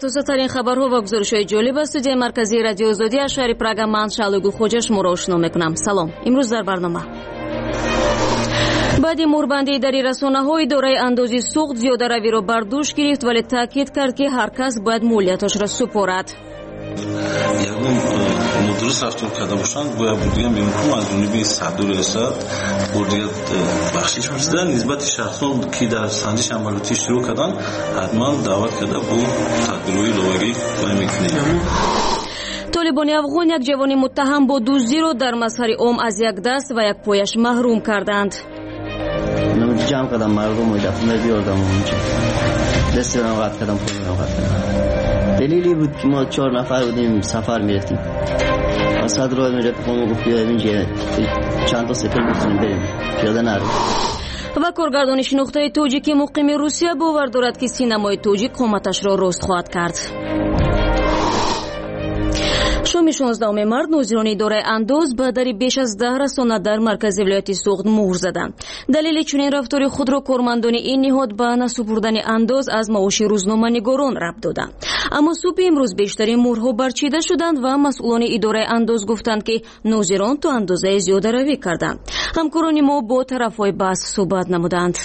تازه‌ترین خبرها و گزارش‌های جالب از استودیوی مرکزی رادیو آزادی از شهر پراگ من شالوگو خوجا شما را آشنا می‌کنم. سلام. امروز در برنامه بعد مهربندی در رسانه‌های اداره اندازی سوخت زیاده روی را بر دوش گرفت ولی تاکید کرد که هر کس باید مسئولیتش را سپارد. درست رفتار کرده باشند باید بودیم میمکنم از جانب صدر ریاست بردیت بخشش می‌شدن نسبت شخصان که در سنجش عملیاتی شروع کردن حتما دعوت کرده بو تدبیرهای لایحه‌ای قائم می‌کنیم. طالبان افغان یک جوان متهم با دزدی را در مظهر عام از یک دست و یک پایش محروم کردند. من جمع کردم مردم و دفعه بیاردم اونجا دستی رو قطع کردم پول رو قطع کردم. دلیلی بود که ما 4 نفر بودیم سفر میرفتیم و صدر راه میرفت ما گفت بیایم اینجا چند تا سفر میتونیم بریم پیاده نرو. و کارگردان شناخته تاجیک مقیم روسیه باور دارد که سینمای تاجیک قامتش را رست خواهد کرد. شام 16 مارد نوزیران اداره انداز به در بیش از 10 رسانه در مرکز ولایت سوخت مهر زدند. دلیل چنین رفتار خود را کارمندان این نهاد به نسپردن انداز از معاش روزنامه‌نگاران ربط دادند. اما صبح امروز بیشترین مهرها برچیده شدند و مسئولان اداره انداز گفتند که نوزیران تا اندازه زیاده روی کردند. همکاران ما با طرفهای بحث صحبت نمودند.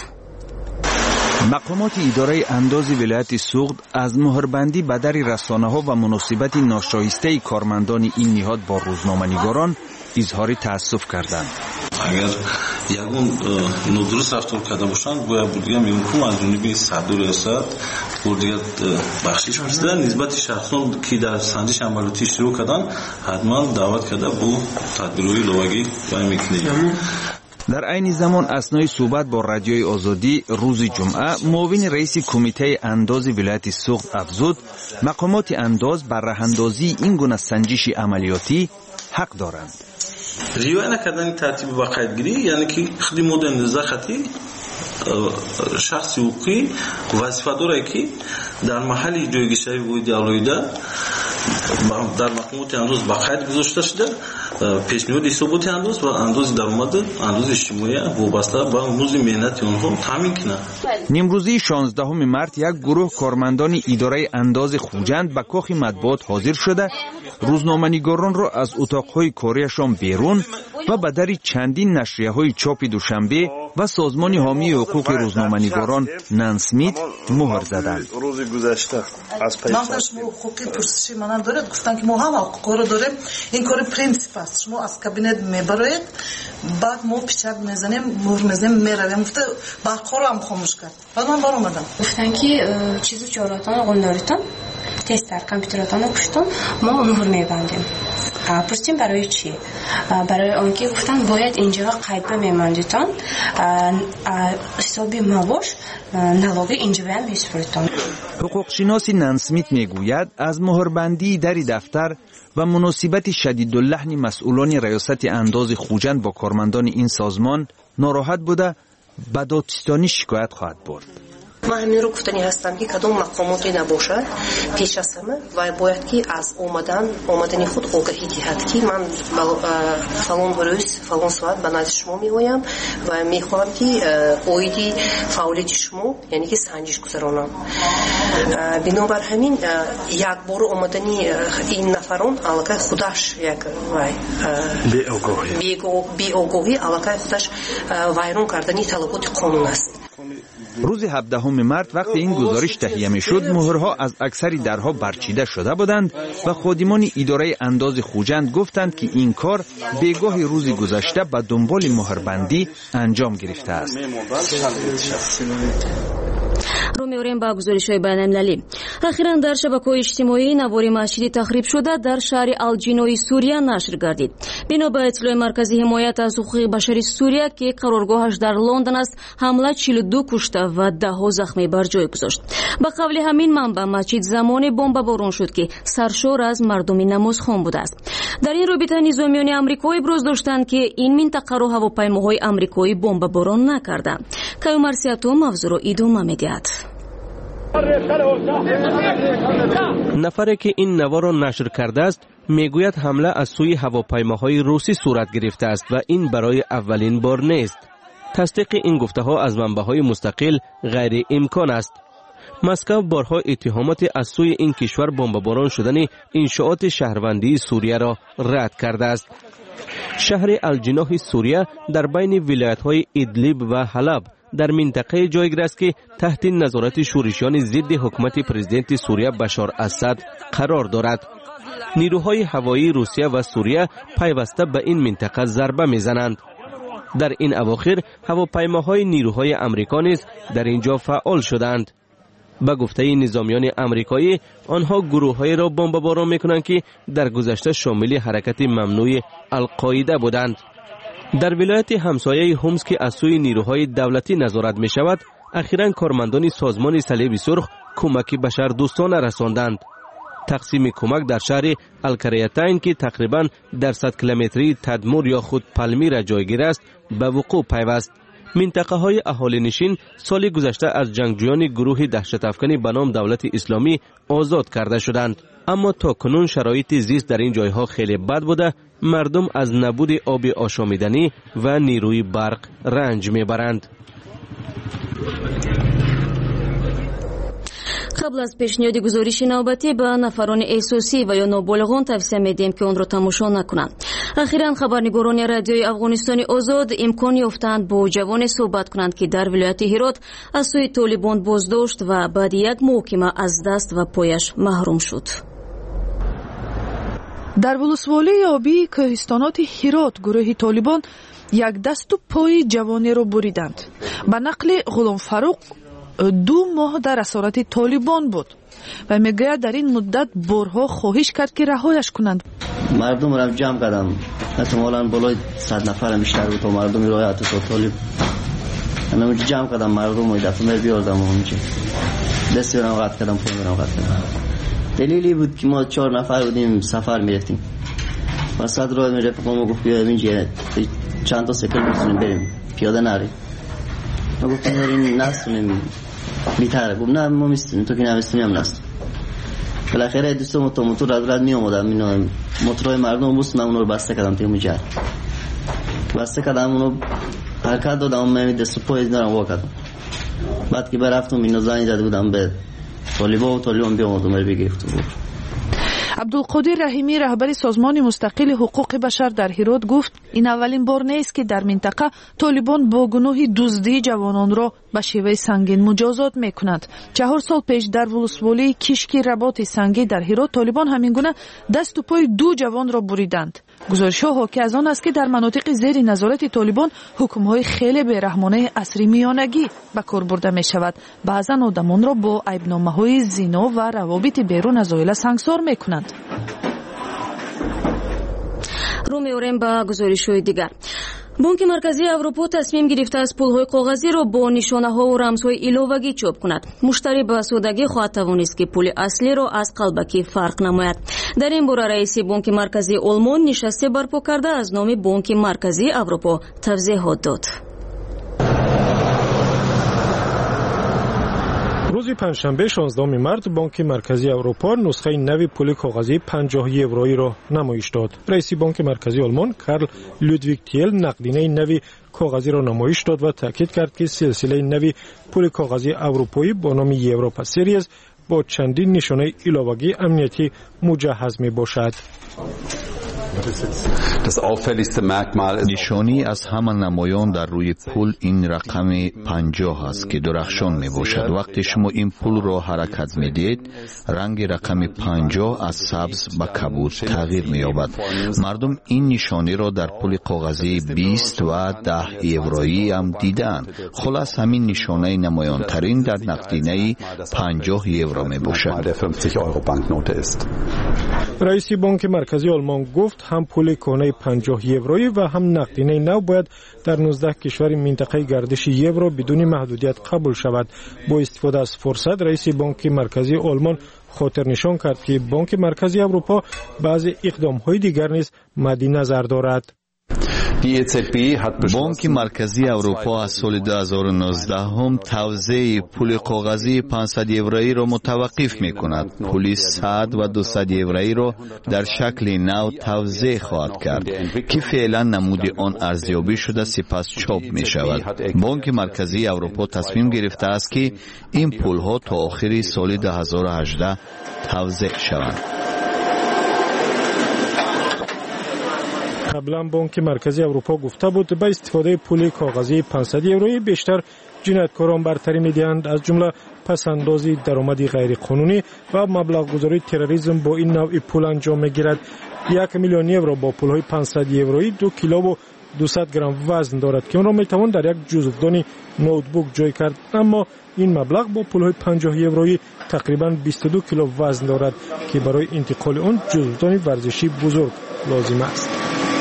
مقامات اداره انداز ولایت سوخت از مهربندی به در رسانه‌ها و مناسبت ناشایسته کارمندان این نهاد با روزنامه‌نگاران اظهار تأسف کردند. اگر یگون ندرست رفتار کرده باشند باید بودیم میمکنم از جانب صدر ریاست بردیت بخشش می‌شدن نسبت شخصان که در سنجش عملیاتی شروع کردن حتما دعوت کرده بو تدبیرهای لایحه‌ای قائم می‌کنیم. در عین زمان اثنای صحبت با رادیوی آزادی روز جمعه معاون رئیس کمیته انداز ولایت سوخت افزود مقامات انداز بر راه‌اندازی این گونه سنجش عملیاتی حق دارند. رعایت نکردن ترتیب باقاعدگی یعنی که خدمات اندازه خطی شخص حقوقی وظیفه داره که در محل جایگذاری وجود آلوده در مقامات انداز باقاعد گذاشته شده پیشنهاد حسابات انداز و انداز درآمد انداز اجتماعی وابسته به امروز مهنت آنها تامین کنند. امروزی 16 مارد یک گروه کارمندان اداره انداز خوجند به کاخ مطبوعات حاضر شده روزنامه‌نگاران را از اتاق‌های کاریشان بیرون و به در چندین نشریه‌های چاپ دوشنبه و سازمان حامی حقوق روزنامه‌نگاران نانسمیت مهر زدند. روز گذشته از پیش حقوقی پرسشی منم دارد گفتن که ما هم حقوق رو داریم این کار پرینسیپ است شما از کابینت میبرید بعد ما پیشک میزنیم مهر میزنیم میرویم گفته برقا رو هم خاموش کرد بعد من برآمدم گفتن که چیزو چهاراتان قلداریتان تست در کامپیوتراتان گفتم ما مهر میبندیم. پرسیدیم برای چی؟ برای آنکه گفتن باید اینجا قید میماندیتان حسابی معاش نلاقی اینجا هم میسپریتان. حقوق شناس نانسمیت میگوید از مهربندی در دفتر و مناسبت شدید اللحن مسئولان ریاست انداز خوجند با کارمندان این سازمان ناراحت بوده به دادستانی شکایت خواهد برد. من همین رو گفتنی هستم که کدام مقاماتی نباشد پیش از همه و باید که از آمدن خود آگاهی دهد که من فلان روز فلان ساعت به نزد شما میایم و میخواهم که اویدی فعالیت شما یعنی که سنجش گذرانم. بنابر همین یک بار آمدنی این نفران علاقه خودش یک بی آگاهی علاقه خودش ویران کردنی طلبات قانون است. روز 17 مارد وقتی این گزارش تهیه میشد مهرها از اکثر درها برچیده شده بودند و خادمان اداره انداز خوجند گفتند که این کار بیگاه روز گذشته به دنبال مهربندی انجام گرفته است. رو می‌آوریم با گزارش‌های بین‌المللی. اخیراً در شبکه‌های اجتماعی نوار مسجدی تخریب شده در شهر الجنوی سوریه نشر گردید. بنا به اطلاع مرکزی حمایت از حقوق بشری سوریه که قرارگاهش در لندن است، حمله 42 کشته و 10 زخمی بر جای گذاشت. به قول همین منبع مسجد زمان بمباران شد که سرشار از مردم نمازخوان بوده است. در این رابطه نظامیان آمریکایی ابراز داشتند که این منطقه را هواپیماهای آمریکایی بمباران نکردند. کیومرسیاتو موضوع را ادامه می‌دهد. نفری که این نوار را نشر کرده است میگوید حمله از سوی هواپیماهای روسی صورت گرفته است و این برای اولین بار نیست. تصدیق این گفته ها از منبع‌های مستقل غیر امکان است. مسکو بارها اتهامات از سوی این کشور بمباران شدن انشاءات شهروندی سوریه را رد کرده است. شهر الجناح سوریه در بین ولایت‌های ادلیب و حلب در منطقه جایگیر است که تحت نظارت شورشیان ضد حکومت پرزیدنت سوریه بشار اسد قرار دارد. نیروهای هوایی روسیه و سوریه پیوسته به این منطقه ضربه میزنند. در این اواخر هواپیماهای نیروهای امریکا نیز در اینجا فعال شدند. به گفته نظامیان امریکایی، آنها گروه‌هایی را بمباران می‌کنند که در گذشته شامل حرکت ممنوع القاعده بودند. در ولایت همسایه هومس که از سوی نیروهای دولتی نظارت می‌شود، اخیراً کارمندان سازمان صلیب سرخ کمک بشردوستانه رساندند. تقسیم کمک در شهر الکریتین که تقریباً در 100 کیلومتری تدمور یا خود پلمیر جایگیر است به وقوع پیوست. منطقه های اهالی نشین سال گذشته از جنگجویان گروه دهشت افکنی به نام دولت اسلامی آزاد کرده شدند، اما تا کنون شرایط زیست در این جایها خیلی بد بوده. مردم از نبود آب آشامیدنی و نیروی برق رنج میبرند. قبل از پیشنهاد گزارش نوبتی به نفران احساسی و یا نابالغان توصیه میدیم که آن را تماشا نکنند. اخیراً خبرنگاران رادیوی افغانستان آزاد امکان یافتند با جوان صحبت کنند که در ولایت هرات از سوی طالبان بازداشت و بعد یک محکمه از دست و پایش محروم شد. در ولسوالی آبی کوهستانات هرات گروه طالبان یک دست و پای جوانی را بریدند. به نقل غلام فاروق 2 ماه در اسارت طالبان بود و میگوید در این مدت بارها خواهش کرد که رهایش کنند. مردم را جمع کردم، احتمالاً بالای 100 نفر بیشتر بود و مردم رایت تو طالب. من جمع کردم مردم رو دفعه بیاردم اونجا. دستی رو قطع کردم، پول رو قطع کردم. دلیلی بود که ما 4 نفر بودیم سفر میرفتیم. وسط راه می رفقم گفت بیا اینجا چند تا سیکل بزنیم بریم پیاده نریم. ما گفتم بریم نستونیم بیتره. گفت نه ما میستونیم، تو که نمیستونی هم نستون. بالاخره دوستم تو موتور رد می آمدم، موتورهای مردم بوست، من اونو رو بسته کردم توی مجرد بسته کردم، اونو حرکت دادم، من دست و پای اینا رو وا کردم. بعد که برفتم اینو زنگ زده بودم به طالبان بیامدم رو بگرفت. عبدالقادر رحیمی رهبر سازمان مستقل حقوق بشر در هرات گفت این اولین بار نیست که در منطقه طالبان با گناه دزدی جوانان را به شیوه سنگین مجازات میکنند. 4 سال پیش در ولسوالی کشکی رباط سنگی در هرات طالبان همین گونه دست و پای 2 جوان را بریدند. گزارش‌ها حاکی از آن است که در مناطق زیر نظارت طالبان حکم‌های خیلی بی‌رحمانه عصری میانگی به کار برده می‌شود. بعضاً آدمان را با عیب‌نامه‌های زنا و روابط بیرون از عائله سنگسار می‌کنند. رو می‌آوریم به گزارش‌های دیگر. بانک مرکزی اروپا تصمیم گرفته است پول‌های کاغذی را با نشانه‌ها و رمزهای ایلوگی چاپ کند. مشتری به سادگی خواهد توانست که پول اصلی را از قلبکی فرق نماید. در این باره رئیس بانک مرکزی آلمان نشسته برپا کرده از نام بانک مرکزی اروپا توضیحات داد. روز پنجشنبه 16 مارس بانک مرکزی اروپا نسخه نوی پول کاغذی 50 یورویی را نمایش داد. رئیس بانک مرکزی آلمان کارل لودویگ تیل نقدینه نوی کاغذی را نمایش داد و تاکید کرد که سلسله نوی پول کاغذی اروپایی با نام یوروپا سریز با چندین نشانه ایلاوگی امنیتی مجهز می باشد. نشانی از همه نمایان در روی پول این رقم 50 است که درخشان می باشد. وقتی شما این پول را حرکت می دید، رنگ رقم 50 از سبز به کبود تغییر می یابد. مردم این نشانی را در پول کاغذی 20 و 10 یورویی هم دیدند. خلاص همین نشانه نمایان ترین در نقدینه 50 یورو می باشد. رئیس بانک مرکزی آلمان گفت هم پول کهنه 50 یورویی و هم نقدینه نو باید در 19 کشور منطقه گردش یورو بدون محدودیت قبول شود. با استفاده از فرصت رئیس بانک مرکزی آلمان خاطر نشان کرد که بانک مرکزی اروپا بعضی اقدام‌های دیگر نیز مد نظر دارد. بانک مرکزی اروپا از سال 2019 هم توزیع پول کاغذی 500 یورویی را متوقف می کند. پول 100 و 200 یورویی را در شکل نو توزیع خواهد کرد که فعلا نمود آن ارزیابی شده سپس چاپ می شود. بانک مرکزی اروپا تصمیم گرفته است که این پول ها تا آخر سال 2018 توزیع شوند. قبلا بانک مرکزی اروپا گفته بود با استفاده پول کاغذی 500 یورویی بیشتر جنایتکاران برتری می‌دهند، از جمله پس‌اندازی درآمدی غیر قانونی و مبلغ گذاری تروریسم با این نوع پول انجام می‌گیرد. 1 میلیون یورو با پول‌های 500 یورویی 2 کیلو و 200 گرم وزن دارد که آن را می‌توان در یک جزودانی نوتبوک جای کرد، اما این مبلغ با پول‌های 50 یورویی تقریباً 22 کیلو وزن دارد که برای انتقال آن جزودانی ورزشی بزرگ لازم است.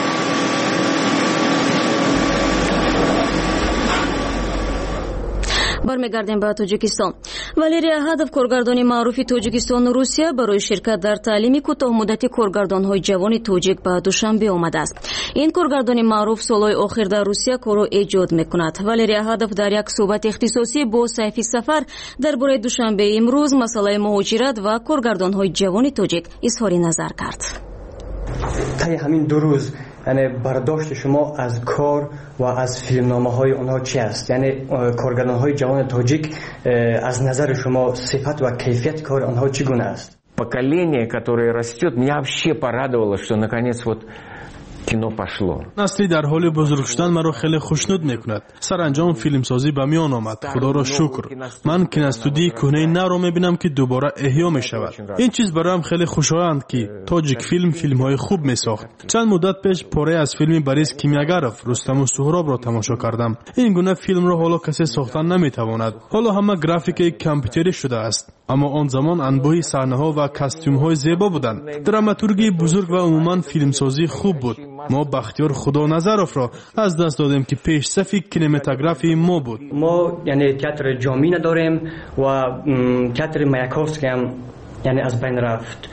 برمیگردیم به تاجیکستان. والерия Ахадов کارگردان معروف تاجیکستان و روسیه برای شرکت در تعلیم کوتاه مدتی کارگردان‌های جوان تاجیک به دوشنبه آمده است. این کارگردان معروف سالهای آخر در روسیه کار ایجاد می‌کند. والерия Ахадов در یک صحبت اختصاصی با صحیفه سفر درباره دوشنبه امروز مسئله مهاجرت و کارگردان‌های جوان تاجیک اظهار نظر کرد. طی همین 2 روز یعنی برداشت شما از کار و از فیلمنامه‌های اونها چی است؟ یعنی کارگردان‌های جوان تاجیک از نظر شما صفت و کیفیت کار آنها چگونه است؟ Поколение, которое растет, меня вообще порадовало, что наконец вот кино пошло. نسلی در حال بزرگ شدن مرا خیلی خوشنود میکند. سرانجام فیلمسازی به میان آمد. خدا را شکر. من کیناستودی کهنه نو را میبینم که دوباره احیا میشود. این چیز برایم خیلی خوشایند که تاجیک فیلم‌های خوب میساخت. چند مدت پیش پاره از فیلم بریز کیمیاگرف رستم و سهراب را تماشا کردم. این گونه فیلم را حالا کسی ساختن نمیتواند. حالا همه گرافیک کامپیوتری شده است. اما آن زمان انبوه صحنه‌ها و کاستیوم‌های زیبا بودند. دراماتورگی بزرگ و عموماً فیلمسازی خوب بود. ما بختیار خدا نظرف را از دست دادیم که پیش صف کینماتوگرافی ما بود. ما یعنی تئاتر جامی نداریم و تئاتر مایاکوفسکی هم یعنی از بین رفت.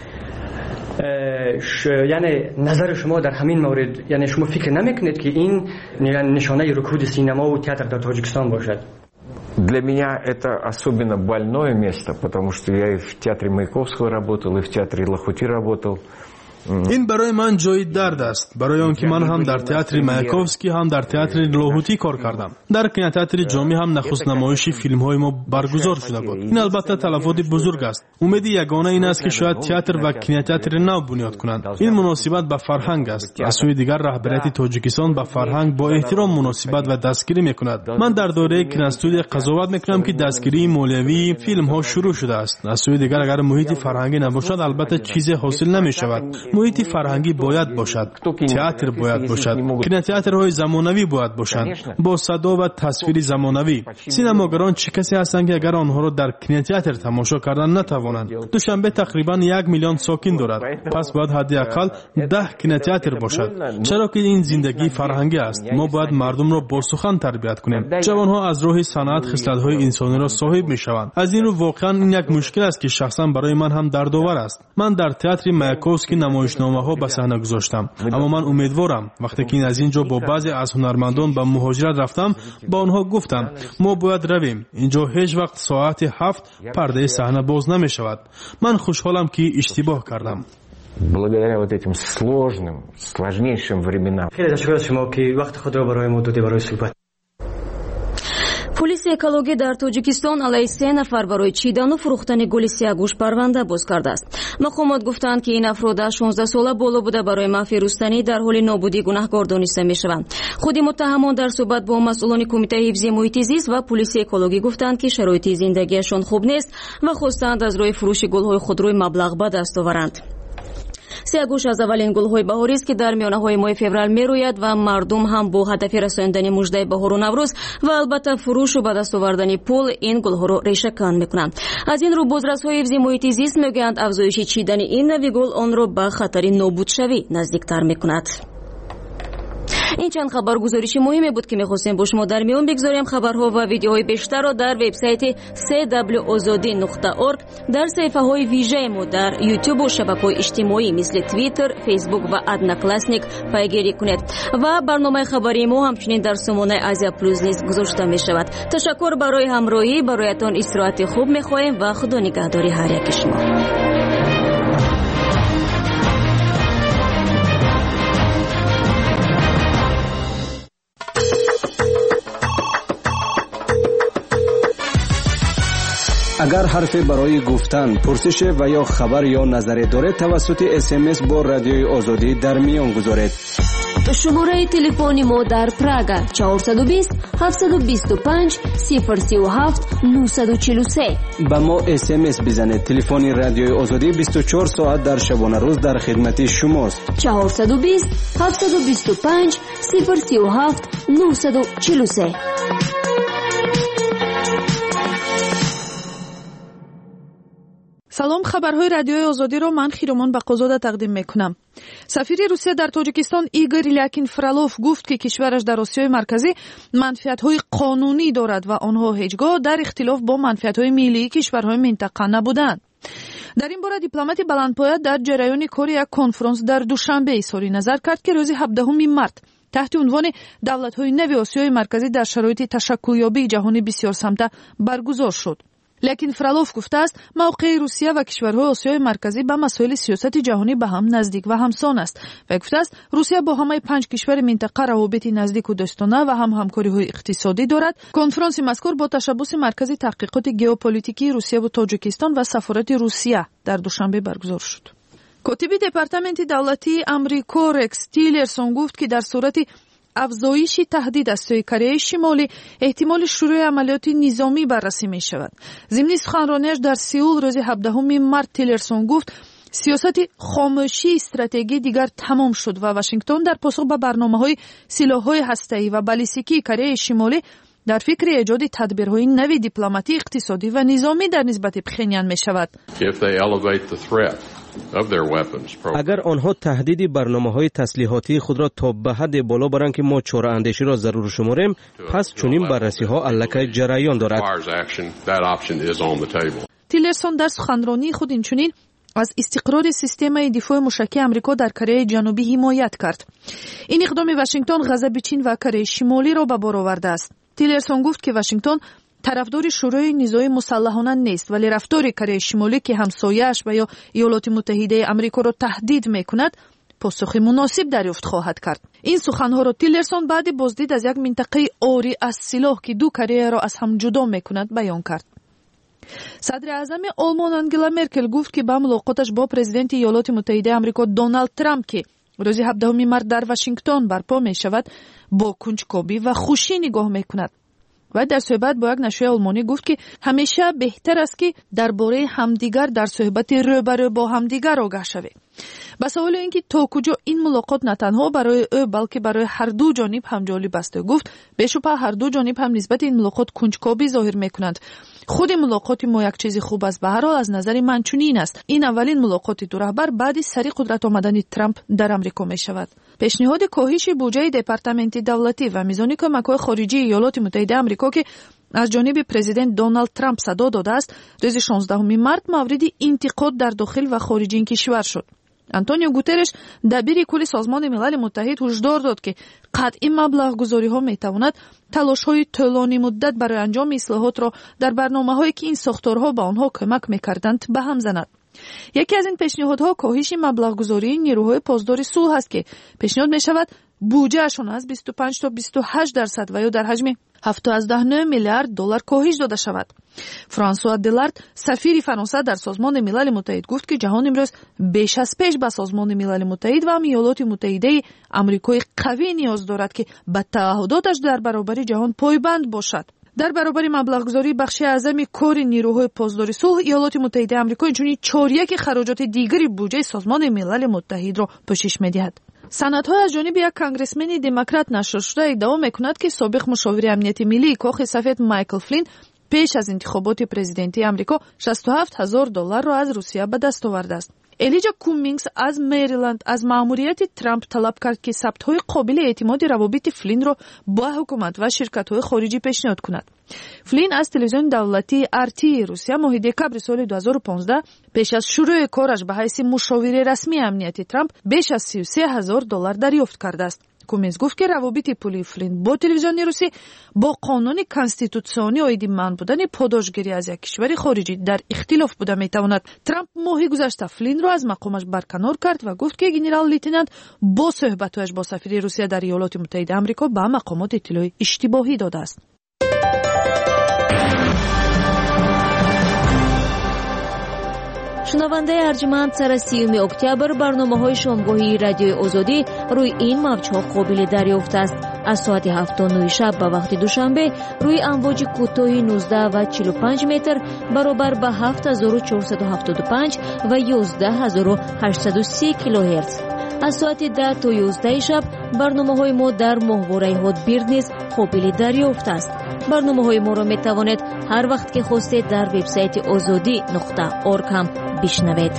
یعنی نظر شما در همین مورد، یعنی شما فکر نمیکنید که این نشانه رکود سینما و تئاتر در تاجیکستان باشد؟ Для меня это особенно больное место, потому что я и в театре Маяковского работал, и в театре Лахути работал. این برای من جای درد است، برای آنکه من هم در تئاتر مایاکوفسکی هم در تئاتر لاهوتی کار کردم. در کینوتئاتر جامی هم نخست نمایش فیلم‌های ما برگزار شده بود. این البته تلفات بزرگ است. امید یگانه این است که شاید تئاتر و کینوتئاتر نو بنیاد کنند. این مناسبت به فرهنگ است. از سوی دیگر رهبریت تاجیکستان به فرهنگ با احترام مناسبت و دستگیری می‌کند. من در دوره کیناستودی قضاوت می‌کنم که دستگیری مالیوی فیلم‌ها شروع شده است. از سوی دیگر اگر محیط فرهنگی نباشد البته چیزی حاصل نمی‌شود. محیط فرهنگی باید باشد، تئاتر باید باشد، کینوتئاترهای زمانوی باید باشند با صدا و تصویر زمانوی. سینماگران چه کسی هستند که اگر آنها را در کینوتئاتر تماشا کردن نتوانند؟ دوشنبه تقریبا 1 میلیون ساکن دارد، پس باید حداقل 10 کینوتئاتر باشد. چرا که این زندگی فرهنگی است. ما باید مردم را با سخن تربیت کنیم. جوانها از راه صنعت خصلت‌های انسانی را صاحب می‌شوند. از این رو واقعا این یک مشکل است که شخصا برای من هم دردآور است. من در تئاتر مایاکوفسکی نمایشنامه‌ها به صحنه گذاشتم، اما من امیدوارم وقتی که از اینجا با بعضی از هنرمندان به مهاجرت رفتم با آنها گفتم ما باید رویم. اینجا هیچ وقت ساعت 7 پرده صحنه باز نمی‌شود. من خوشحالم که اشتباه کردم. Благодаря вот этим сложнейшим временам. خیلی تشکر از شما که وقت خود را برای ما دادید برای صحبت. پلیس اکولوژی در تاجیکستان علیه 3 نفر برای چیدن و فروختن گل سیاه‌گوش پرونده باز کرده است. مقامات گفتند که این افراد 16 ساله بالا بوده برای منفی رستنی در حال نابودی گناهکار دانسته می‌شوند. خود متهمان در صحبت با مسئولان کمیته حفظ محیط زیست و پلیس اکولوژی گفتند که شرایط زندگیشان خوب نیست و خواستند از روی فروش گل‌های خودروی مبلغ به دست آورند. سیاه‌گوش از اولین گل‌های بهاری است که در میانه‌های ماه فوریه می‌روید و مردم هم با هدف رساندن مژده بهار و نوروز و البته فروش و به دست آوردن پول این گل‌ها را ریشه‌کن می‌کنند. از این رو بازرس‌های حفظ محیط زیست می‌گویند افزایش چیدن این نوع گل آن را به خطر نابود شوی نزدیک‌تر می‌کند. این چند خبر گزارش مهمی بود که می‌خواستیم با شما در میان بگذاریم. خبرها و ویدیوهای بیشتر را در وبسایت cwozodi.org، در صفحه‌های ویژه ما در یوتیوب و شبکه‌های اجتماعی مثل توییتر، فیسبوک و ادناکلاسنیک پیگیری کنید و برنامه خبری ما همچنین در سامانه آسیا پلوس نیز گذاشته می‌شود. تشکر برای همراهی. برایتان استراحت خوب می‌خواهیم و خدا نگهداری هر یک شما. اگر حرفی برای گفتن، پرسش و یا خبر یا نظری دارید توسط SMS با رادیوی آزادی در میان گذارید. شماره تلفن ما در پراگ 420 725 037 943. با ما SMS بزنید. تلفن رادیوی آزادی 24 ساعت در شبانه روز در خدمت شماست. 420 725 037 943. سلام، خبرهای رادیوی آزادی رو من خیرومان بقازاده تقدیم میکنم. سفیر روسیه در تاجیکستان ایگور لیاکین فرالوف گفت که کشورش در آسیای مرکزی منفعت‌های قانونی دارد و آنها هیچگاه در اختلاف با منفعت‌های ملی کشورهای منطقه نبودند. در این باره دیپلمات بلندپایه در جریان کار یک کنفرانس در دوشنبه اظهار نظر کرد که روز 17 مارس تحت عنوان دولت‌های نو آسیای مرکزی در شرایط تشکل‌یابی جهانی بسیار سمته برگزار شد. لیکن فرالوف گفته است موقع روسیه و کشورهای آسیای مرکزی به مسائل سیاست جهانی به هم نزدیک و همسان است و گفته است روسیه با همه 5 کشور منطقه روابط نزدیک و دوستانه و هم همکاری‌های اقتصادی دارد. کنفرانس مذکور با تشبث مرکز تحقیقات ژئوپلیتیکی روسیه و تاجیکستان و سفارت روسیه در دوشنبه برگزار شد. کاتب دپارتمنت دولتی آمریکا رکس تیلرسون گفت که در صورت افزایش تهدید از سوی کره شمالی احتمال شروع عملیات نظامی بررسی می شود. ضمن سخنرانیش در سئول روز 17 مارس تیلرسون گفت سیاست خاموشی استراتژی دیگر تمام شد و واشنگتن در پاسخ به برنامه‌های سلاح‌های هسته‌ای و بالستیکی کره شمالی در فکر ایجاد تدبیرهای نوی دیپلماتی، اقتصادی و نظامی در نسبت پخنیان می شود. اگر آنها تهدید برنامه‌های تسلیحاتی خود را تا به حد بالا برند که ما چاره اندیشی را ضرور شماریم، پس چنین بررسی‌ها الکی جریان دارد. تیلرسون در سخنرانی خود اینچنین از استقرار سیستم دفاع موشکی آمریکا در کره جنوبی حمایت کرد. این اقدام واشنگتن غضب چین و کره شمالی را به بار آورده است. تیلرسون گفت که واشنگتن طرفدار شروع نزاع مسلحانه نیست، ولی رفتار کره شمالی که همسایه‌اش و یا ایالات متحده آمریکا را تهدید می‌کند پاسخ مناسب دریافت خواهد کرد. این سخن‌ها را تیلرسون بعد بازدید از یک منطقه عاری از سلاح که دو کره را از هم جدا می‌کند بیان کرد. صدر اعظم آلمان انگلا مرکل گفت که با ملاقاتش با پرزیدنت ایالات متحده آمریکا دونالد ترامپ که روز 17 مارس در واشنگتن برپا می‌شود با کنجکاوی و خوشی نگاه می‌کند. و در صحبت با یک نشریه آلمانی گفت که همیشه بهتر است که درباره همدیگر در صحبت روبرو با همدیگر آگاه شویم. به سوال اینکه تا کجا این ملاقات نه تنها برای او بلکه برای هر دو جانب هم جالب است، گفت بشبه هر دو جانب هم نسبت این ملاقات کنجکاوی ظاهر میکنند. خود ملاقات ما یک چیز خوب است. به هر حال از نظر من چنین است. این اولین ملاقات دو رهبر بعد سری قدرت آمدن ترامپ در آمریکا می شود. پیشنهاد کاهش بودجه دپارتمنت دولتی و میزان کمک‌های خارجی ایالات متحده آمریکا که از جانب پرزیدنت دونالد ترامپ صدا داده است، روز 16 مارس مورد انتقاد در داخل و خارج این کشور شد. آنتونیو گوترش دبیر کل سازمان ملل متحد هشدار داد که قطعی مبلغ گذاری‌ها می‌تواند تلاش‌های طولانی مدت برای انجام اصلاحات را در برنامه‌هایی که این ساختارها به آنها کمک می‌کردند به هم زند. یکی از این پیشنهادها کاهش مبلغ گذاری نیروهای پاسدار صلح است که پیشنهاد می‌شود بودجه‌شان از 25 تا 28% و یا در حجم 7.9 میلیارد دلار کاهش داده شود. فرانسوا دلارد سفیر فرانسه در سازمان ملل متحد گفت که جهان امروز بیش از پیش به سازمان ملل متحد و ایالات متحده آمریکای قوی نیاز دارد که به تعهداتش در برابر جهان پایبند باشد. در برابر مبلغ‌گذاری بخش اعظم کار نیروهای پاسداری صلح، ایالات متحده آمریکا اینچنین 4/1 خراجات دیگری بودجه سازمان ملل متحد را پوشش می‌دهد. سندها از جانب یک کانگرسمن دموکرات نشر شده ادعا می‌کند که سابق مشاور امنیت ملی کاخ سفید مایکل فلین پیش از انتخابات پرزیدنتی آمریکا $67,000 را از روسیه به دست آورده است. элиҷа куммингс аз Мэриленд аз маъмурияти Трамп талаб кард ки сабтҳои қобили эътимоди равобити Флинро ба ҳукумат ва ширкатҳои хориҷӣ пешниҳод кунад. Флин аз телевизиони давлатии RT Русия моҳи декабри соли 2015 пеш аз шурӯъи кораш ба ҳайси мушовири расмии амнияти Трамп беш аз $33,000 дарёфт кардааст. Куминс гуфт ки равобити пули Флин бо телевизиони русӣ бо қонуни конститутсионӣ оиди манъ будани подошгирӣ аз як кишвари хориҷӣ дар ихтилоф буда метавонад. Трамп моҳи гузашта Флинро аз мақомаш барканор кард ва гуфт ки генерал-лейтенант бо суҳбатҳояш бо сафири Русия дар Иёлоти Муттаҳидаи Амрико ба мақомот иттилои иштибоҳӣ додааст. шунавандаи арҷманд сари 30 октябр барномаҳои шомгоҳии радиои озодӣ рӯи ин мавҷҳо қобили дарёфт аст. аз соати 7:09 шаб ба вақти душанбе рӯи амвоҷи кӯтоҳи 19 ва 45 метр баробар ба 7475 ва 11830 килоҳерц. аз соати 10 то 11 шаб барномаҳои мо дар моҳвораи ҳотбирд низ қобили дарёфт аст. барномаҳои моро метавонед ҳар вақт ки хостед дар вебсайти озодӣ.орг ҳам бишнавед.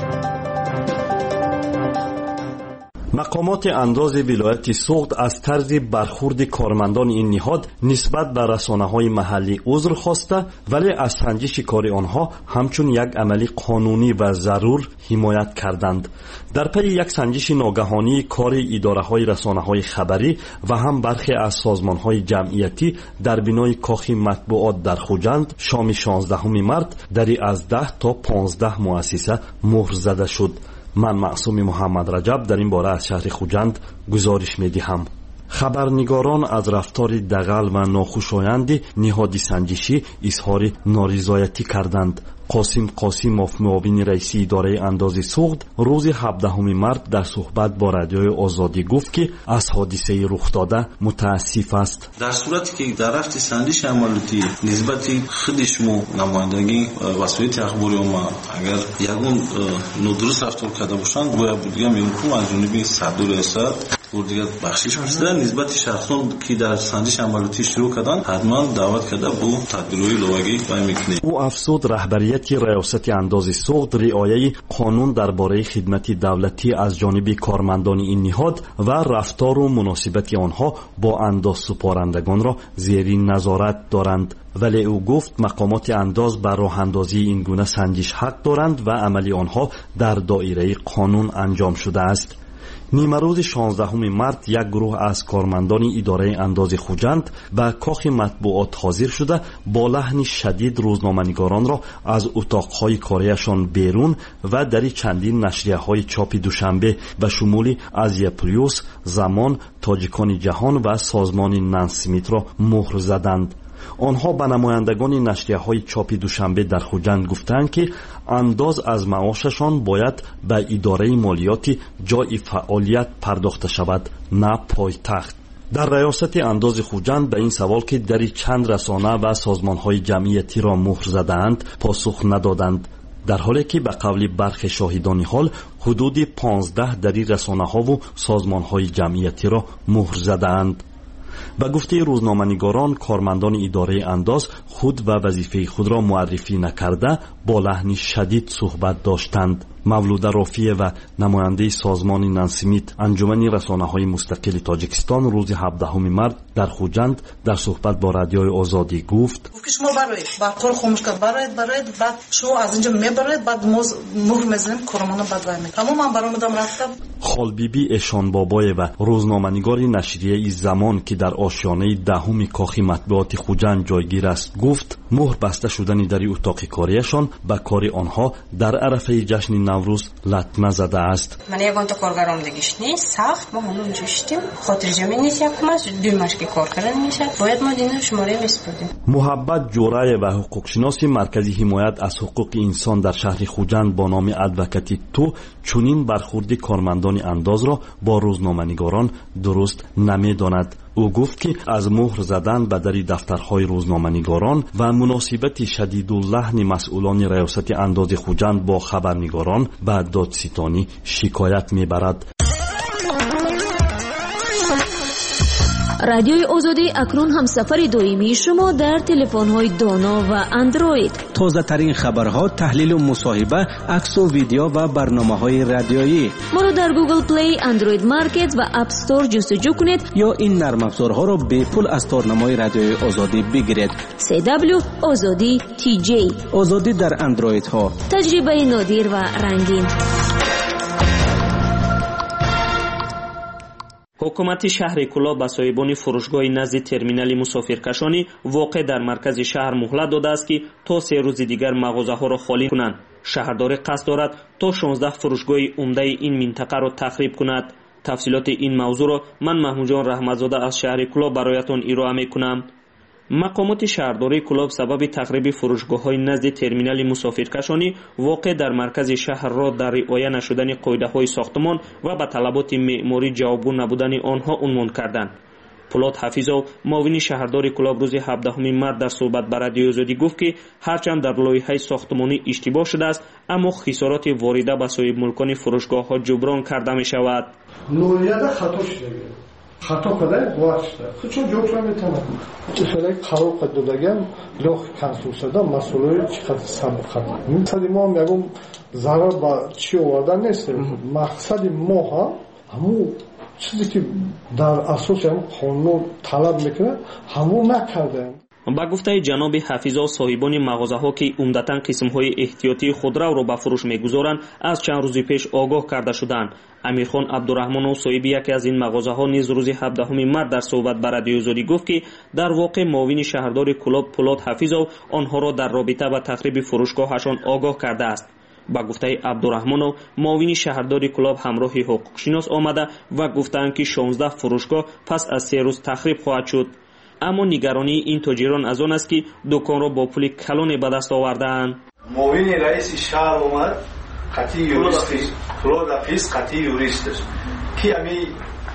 мақомоти андози вилояти суғд аз тарзи бархурди кормандони ин ниҳод нисбат ба расонаҳои маҳаллӣ узр хоста, вале аз санҷиши кори онҳо ҳамчун як амали қонунӣ ва зарур ҳимоят карданд. дар пайи як санҷиши ногаҳонии кори идораҳои расонаҳои хабарӣ ва ҳам бархе аз созмонҳои ҷамъиятӣ дар бинои кохи матбуот дар Хуҷанд шоми 16 март дари аз 10 то 15 муассиса муҳр зада шуд. ман маъсуми муҳаммад раҷаб дар ин бора аз шаҳри Хуҷанд гузориш медиҳам. хабарнигорон аз рафтори дағал ва нохушоянди ниҳоди санҷишӣ изҳори норизоятӣ карданд. қосим қосимов, муовини раиси идораи андози суғд, рӯзи 17 март дар суҳбат бо радиои Озодӣ гуфт ки аз ҳодисаи рухдода мутаассиф аст. дар сурате ки дар рафти санҷиши амалиётӣ нисбати худи шумо намояндаги васоити ахбори омма агар ягон нодуруст рафтор карда бошанд, бояд будига мемкун аз ҷониби садори риёсат бурдига бахшиш шуда нисбати шахсон ки дар санҷиши амалиётӣ иштирок карданд ҳатман даъват карда бо тадбирҳои иловагӣ вай мекунем. ӯ афзуд раҳбарияти раёсати андози суғд риояи қонун дар бораи хидмати давлатӣ аз ҷониби кормандони ин ниҳод ва рафтору муносибати онҳо бо андозсупорандагонро зери назорат доранд. вале ӯ гуфт мақомоти андоз ба роҳандозии ин гуна санҷиш ҳақ доранд ва амали онҳо дар доираи қонун анҷом шудааст. нимарӯзи 16 март як гурӯҳ аз кормандони идораи андози Хуҷанд ба кохи матбуот ҳозир шуда бо лаҳни шадид рӯзноманигоронро аз утоқҳои корияшон берун ва дари чандин нашрияҳои чопи Душанбе ба шумули Азия Плюс, Замон, Тоҷикони ҷаҳон ва созмони Нансимитро муҳр заданд. онҳо ба намояндагони нашрияҳои чопи Душанбе дар Хуҷанд гуфтанд ки андоз аз маошашон бояд ба идораи молиёти ҷойи фаъолият пардохта шавад, на пойтахт. дар раёсати андози Хуҷанд ба ин савол ки дари чанд расона ва созмонҳои ҷамъиятиро муҳр задаанд посух надоданд, дар ҳоле ки ба қавли бархи шоҳидони ҳол ҳудуди 15 дари расонаҳову созмонҳои ҷамъиятиро муҳр задаанд. ба гуфтаи рӯзноманигорон, кормандони идораи андоз худ ва вазифаи худро муаррифӣ накарда бо лаҳни шадид суҳбат доштанд. мавлуда рофиева, намояндаи созмони Нансимит, анҷумани расонаҳои мустақили Тоҷикистон, рӯзи 17 март дар Хуҷанд дар суҳбат бо радиои Озодӣ гуфт: шумо бароед барқор хомӯш кард, бароед баъд шумо аз инҷо мебароед, баъд мо муҳр мезанем, коромона баъд вай мекунем. ман баромадам рафтам. холбиби эшонбобоева, рӯзноманигори нашрияи Замон ки дар ошёнаи 10 кохи матбуоти Хуҷанд ҷойгир аст, гуфт муҳр баста шудани дари утоқи корияшон ба кори онҳо дар арафаи ҷашни Наврӯз латма зада аст. ман ягонта коргаром дигиш нест, сахт мо ҳамон ҷо шидем, хотирҷамӣ нест, якум аст, дуюмаш ки кор кардан мешад, бояд мо дина шумора меспурдем. муҳаббат ҷураева, ҳуқуқшиноси маркази ҳимоят аз ҳуқуқи инсон дар шаҳри Хуҷанд бо номи Адвокати Ту чунин бархурди кормандони андозро бо рӯзноманигорон дуруст намедонад. ӯ гуфт ки аз муҳр задан ба дари дафтарҳои рӯзноманигорон ва муносибати шадидуллаҳни масъулони раёсати андози Хуҷанд бо хабарнигорон ба додситонӣ шикоят мебарад. رادیوی آزادی اکنون هم سفر دائمی شما در تلفن‌های دانا و اندروید. تازه ترین خبرها، تحلیل و مصاحبه، عکس و ویدیو و برنامه‌های رادیویی. ما رو در گوگل پلی، اندروید مارکت و اپ استور جستجو کنید یا این نرم افزارها رو به پول از تورنمای رادیوی آزادی بگیرید. CW آزادی TJ. آزادی در اندروید ها. تجربه نادر و رنگین. حکومت شهر کلا به صاحبان فروشگاه نزد ترمینال مسافرکشانی واقع در مرکز شهر مهلت داده است که تا 3 روز دیگر مغازه‌ها را خالی کنند. شهرداری قصد دارد تا 16 فروشگاه عمده این منطقه را تخریب کند. تفصیلات این موضوع را من محمود جان رحمتزاده از شهر کلا برایتان ارائه می‌کنم. مقامات شهرداری کلاب سبب تخریب فروشگاه‌های نزد ترمینال مسافرکشانی واقع در مرکز شهر را در رعایت نشدن قاعده‌های ساختمان و به طلبات معماری جوابگو نبودن آنها عنوان کردند. پولاد حفیظov معاون شهرداری کلاب روز 17 مارس در صحبت با رادیوی آزادی گفت که هرچند در لایحه ساختمانی اشتباه شده است اما خسارات وارده به صاحب ملکان فروشگاه‌ها جبران کرده می‌شود. لایحه خطا شده. خطا کده واسطه چون جوکر میتونه مثلا قرار قدردگان لوح کنسولسدا مسئولای چقدر سابقه خطا مقصد ما میگم ضرر با چی آوردن نیست مقصد ما ها همون چیزی که در اساس هم قانون طلب میکنه همون نکردن. با گفته جناب حفیظov صاحبان مغازه‌ها که عمدتاً قسم‌های احتیاطی خودرو را به فروش می‌گذارند از چند روز پیش آگاه کرده شدند. امیرخان عبدالرحمنov صاحب یکی از این مغازه‌ها نیز روز 17 مارس در صحبت با رادیوی آزادی گفت که در واقع معاون شهرداری کلاب پولاد حفیظov آنها را در رابطه با تخریب فروشگاهشان آگاه کرده است. با گفته عبدالرحمنov معاون شهرداری کلاب همراه حقوقشناس آمده و گفتند که 16 فروشگاه پس از 3 روز تخریب خواهد شد. اما نگرانی این تاجران از آن است که دکان را با پول کلان به دست آوردند. معاون رئیس شهر اومد قطعی یوریست پولاد حفیظ قطعی یوریست است که همین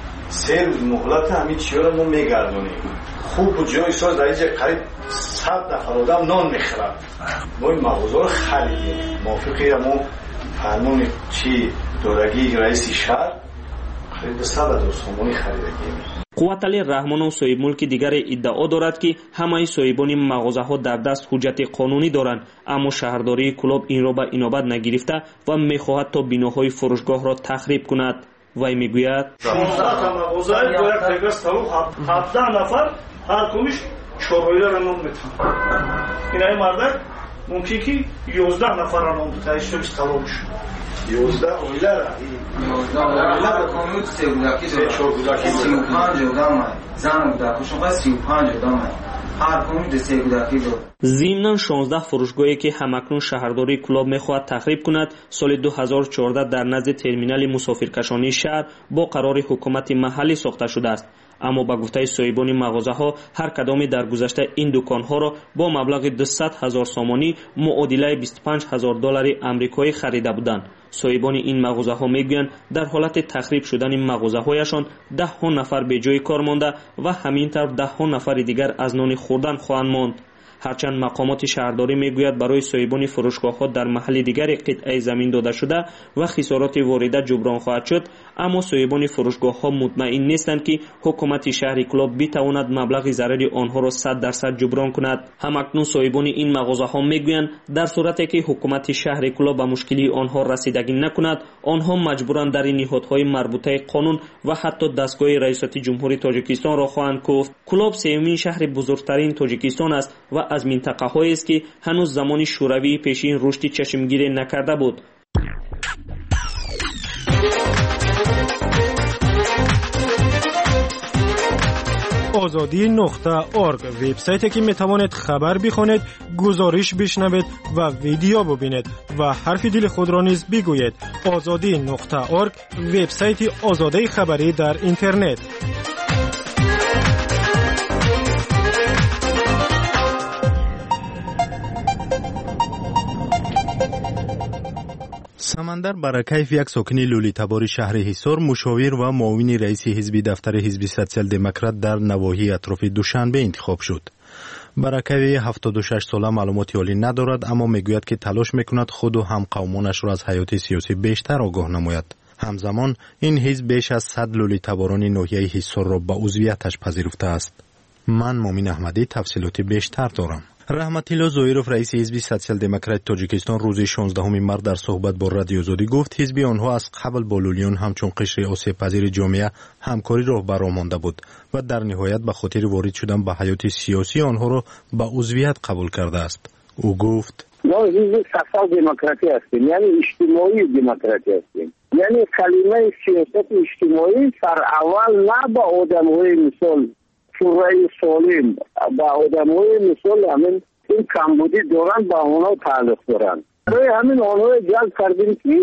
3 روز مهلت همین چیزا رو ما میگردونیم. خوب جای ساز در اینجا قریب 100 نفر آدم نان میخورن. ما این مغازه رو خریدیم. موافقی ما فرمان چی دورگی رئیس شهر قریب 100,000 سومانی خریدیم. قوتعلی رحمانov صاحب ملک دیگر ادعا دارد که همه صاحبان مغازه‌ها در دست حجت قانونی دارند اما شهرداری کلاب این را به اینابت نگرفته و می‌خواهد تا بناهای فروشگاه را تخریب کند. وی میگوید 16 مغازه باید پیوست تا 17 نفر هر کدومش 4 اویله نام میتونن. اینای مرد ممکنه که 11 نفر نام بده ایشونش تمام شه. 11 اویله را 11 اویله کامل سه بودکی 35 آدم زن بودک شما 35 آدم هر کدوم سه بودکی داره. ضمناً 16 فروشگاهی که همکنون شهرداری کلاب میخواهد تخریب کند سال 2014 در نزد ترمینال مسافرکشانی شهر با قرار حکومت محلی ساخته شده است. اما با گفته صاحبان مغازه‌ها هر کدام در گذشته این دکان‌ها را با مبلغ 200,000 سومانی معادله 25,000 دلار آمریکایی خریده بودند. صاحبان این مغازه‌ها میگویند در حالت تخریب شدن مغازه‌هایشان 10 نفر به جای کار مانده و همینطور 10 نفر دیگر از نان خوردن خواهند ماند. هرچند مقامات شهرداری میگوید برای صاحبان فروشگاه‌ها در محل دیگر قطعه زمین داده شده و خسارات وارده جبران خواهد شد اما صاحبان فروشگاه‌ها مطمئن نیستند که حکومت شهر کلاب بتواند مبلغ ضرر آنها را 100% جبران کند. همکنون صاحبان این مغازه‌ها میگویند در صورتی که حکومت شهر کلاب به مشکلی آنها رسیدگی نکند آنها مجبورند در نهادهای مربوطه قانون و حتی دستگاه ریاست جمهوری تاجیکستان را خواهند کوفت. کلاب سومین شهر بزرگترین تاجیکستان است و از منطقه‌هایی است که هنوز زمان شوروی پیشین رشدی چشمگیری نکرده بود. azadi.org وبسایتی که میتوانید خبر بخوانید، گزارش بشنوید و ویدیو ببینید و حرف دل خود را نیز بگویید. azadi.org وبسایت آزادی خبری در اینترنت. سمندر برکیف یک ساکن لولیتابار شهر حصار مشاور و معاون رئیس حزب دفتر حزب سوسیال دموکرات در نواحی اطراف دوشنبه انتخاب شد. برکیف 76 ساله معلوماتی عالی ندارد اما میگوید که تلاش میکند خود و هم قومانش را از حیات سیاسی بیشتر آگاه نماید. همزمان این حزب بیش از 100 لولیتواران ناحیه حصار را به عضویتش پذیرفته است. من مومین احمدی تفصیلات بیشتر دارم. رحمتالله زویروف رئیس حزب سوسیال دموکرات تاجیکستان روز 16 مارس در صحبت با رادیو آزادی گفت حزب آنها از قبل با لولیان همچون قشر آسیب پذیر جامعه همکاری راه برآمده بود و در نهایت به خاطر وارد شدن به حیات سیاسی آنها را به عضویت قبول کرده است. او گفت ما حزب سوسیال دموکراتی هستیم، یعنی اجتماعی دموکراتی هستیم، یعنی کلمه سیاست اجتماعی سر اول نه با آدم‌های مثال شورای سالم با آدم‌های مثال همین این کمبودی دارن با اونا تعلق دارن. برای همین آنها جلب کردیم که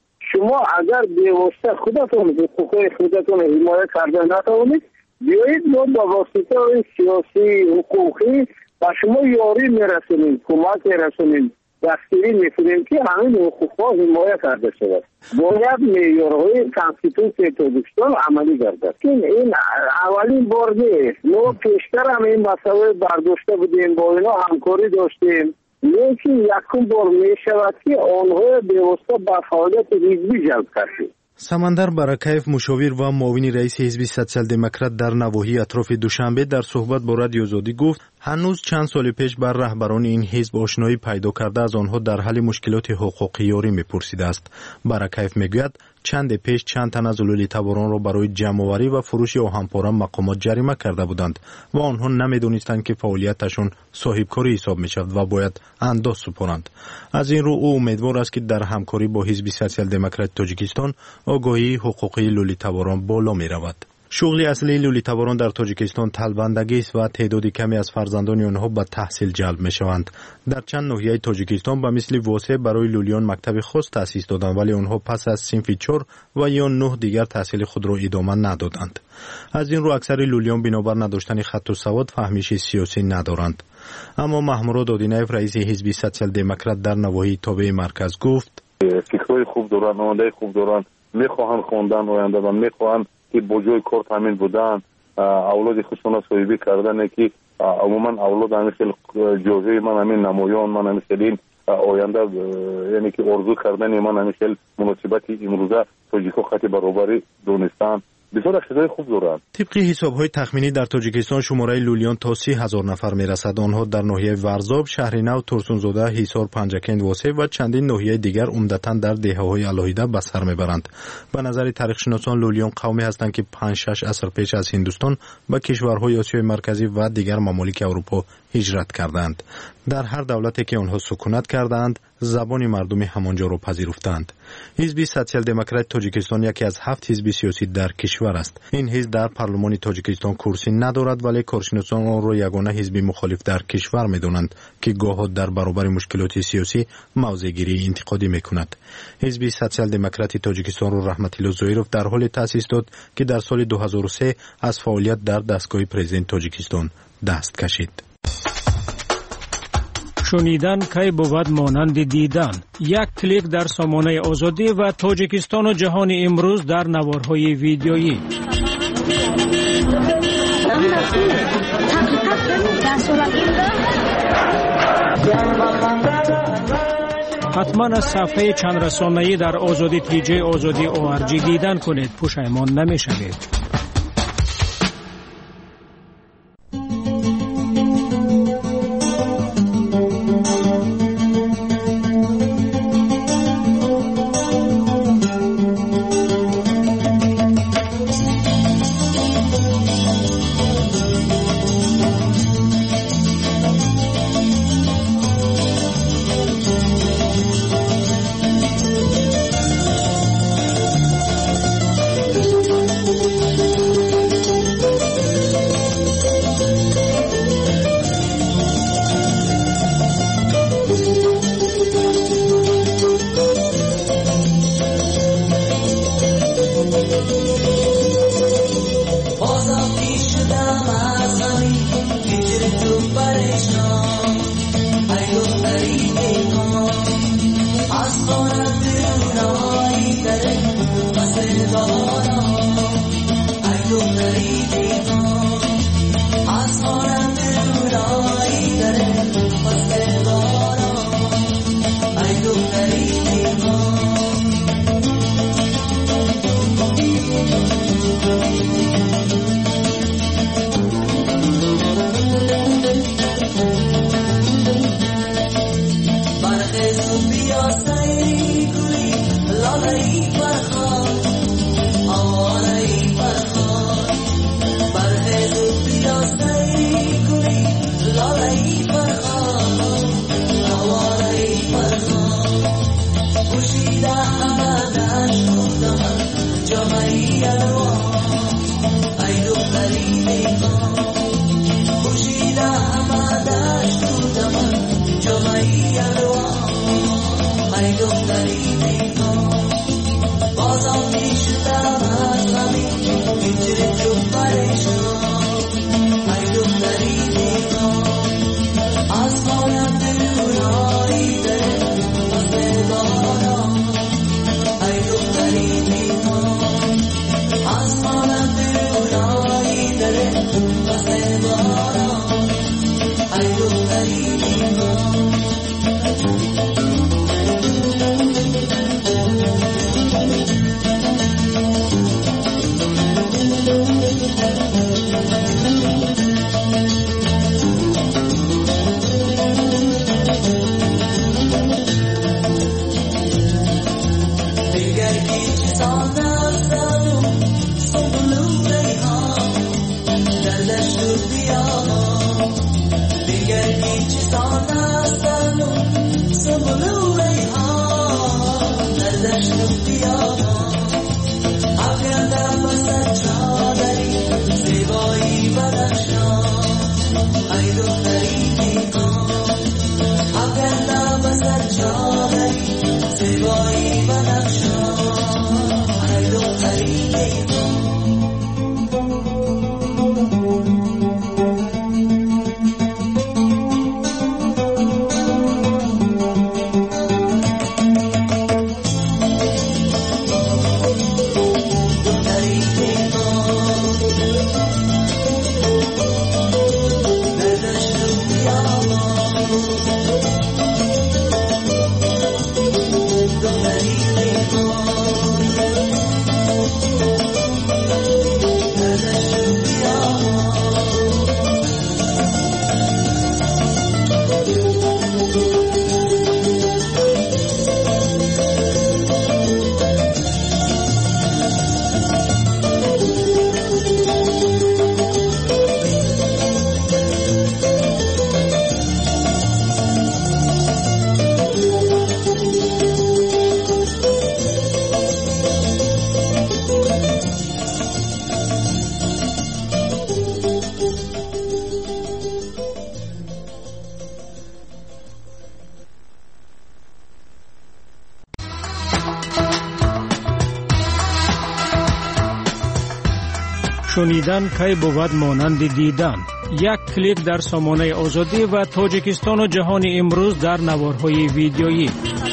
شما اگر بی‌واسطه خودتون حقوق خودتون حمایت کرده نتوانید، بیایید ما با واسطه سیاسی حقوقی با شما یاری میرسونیم، کمک میرسونیم، دستگیری میکنیم که همین حقوقها حمایت کرده شود. باید معیارهای کانستیتوسیون تاجیکستان عملی گردد. این اولین بار نیست. ما پیشتر هم این مسئله برداشته بودیم، با اینا همکاری داشتیم، لیکن یکم بار میشود که آنها بی‌واسطه به فعالیت حزبی جلب کردیم. سمندر برکیف مشاور و معاون رئیس حزب سوسیال دموکرات در نواحی اطراف دوشنبه در صحبت با رادیو آزادی گفت هنوز چند سال پیش بر رهبران این حزب آشنایی پیدا کرده از آنها در حل مشکلات حقوقی یاری میپرسیده است. برکیف میگوید چند پیش چند تن از لولیتواران را برای جمع‌آوری و فروش آهن‌پاره مقامات جریمه کرده بودند و آنها نمیدونستند که فعالیتشان صاحبکاری حساب میشود و باید انداز سپارند. از این رو او امیدوار است که در همکاری با حزب سوسیال دموکرات تاجیکستان آگاهی حقوقی لولیتواران بالا میرود. شغل اصلی لولیتواران در تاجیکستان طلبندگی است و تعداد کمی از فرزندان آنها به تحصیل جلب میشوند. در چند ناحیه تاجیکستان به مثل واسه برای لولیان مکتب خاص تأسیس دادند، ولی آنها پس از صنف 4 و یا 9 دیگر تحصیل خود را ادامه ندادند. از این رو اکثر لولیان بنابر نداشتن خط و سواد فهمیش سیاسی ندارند. اما محمود دادینایف رئیس حزب سوسیال دموکرات در نواحی تابع مرکز گفت فکرای خوب دارند، آینده خوب دارند، میخواهند خواندن آینده و میخواهند که با جای کار تامین بودن، اولاد خودشون صاحبی کردن که عموما اولاد همیشه جوزه من همین نمایان من همیشه آینده یعنی که آرزو کردن من همیشه مناسبت امروزه تاجیک‌ها خط برابری دونستان بسیار چیزای خوب دارند. طبق حساب‌های تخمینی در تاجیکستان شماره لولیان تا 30,000 نفر میرسد. آنها در ناحیه ورزاب، شهرنو، ترسونزاده، حصار، پنجکند، واسه و چندین ناحیه دیگر عمدتاً در دهه‌های علاهیده به سر میبرند. به نظر تاریخ‌شناسان لولیان قومی هستند که 5-6 عصر پیش از هندوستان به کشورهای آسیای مرکزی و دیگر ممالک اروپا هجرت کردند. در هر دولتی که آنها سکونت کردند، زبان مردم همانجا را پذیرفتند. حزب سوسیال دموکرات تاجیکستان یکی از 7 حزب سیاسی در کشور است. این حزب در پارلمان تاجیکستان کرسی ندارد، ولی کارشناسان آن را یگانه حزب مخالف در کشور می‌دانند که گاهی در برابر مشکلات سیاسی موضع‌گیری انتقادی می‌کند. حزب سوسیال دموکرات تاجیکستان را رحمتالله زویروف در حال تأسیس داد که در سال 2003 از فعالیت در دستگاه پرزیدنت تاجیکستان دست کشید. شنیدن کی بود مانند دیدن. یک کلیک در سامانه آزادی و تاجیکستان و جهان امروز در نوارهای ویدیویی. حتما از صفحه چند رسانه‌ای در آزادی تیجی آزادی ORG دیدن کنید، پشیمان نمی‌شوید. شنیدن کی بود مانند دیدن. یک کلیک در سامانه آزادی و تاجیکستان و جهان امروز در نوارهای ویدیویی.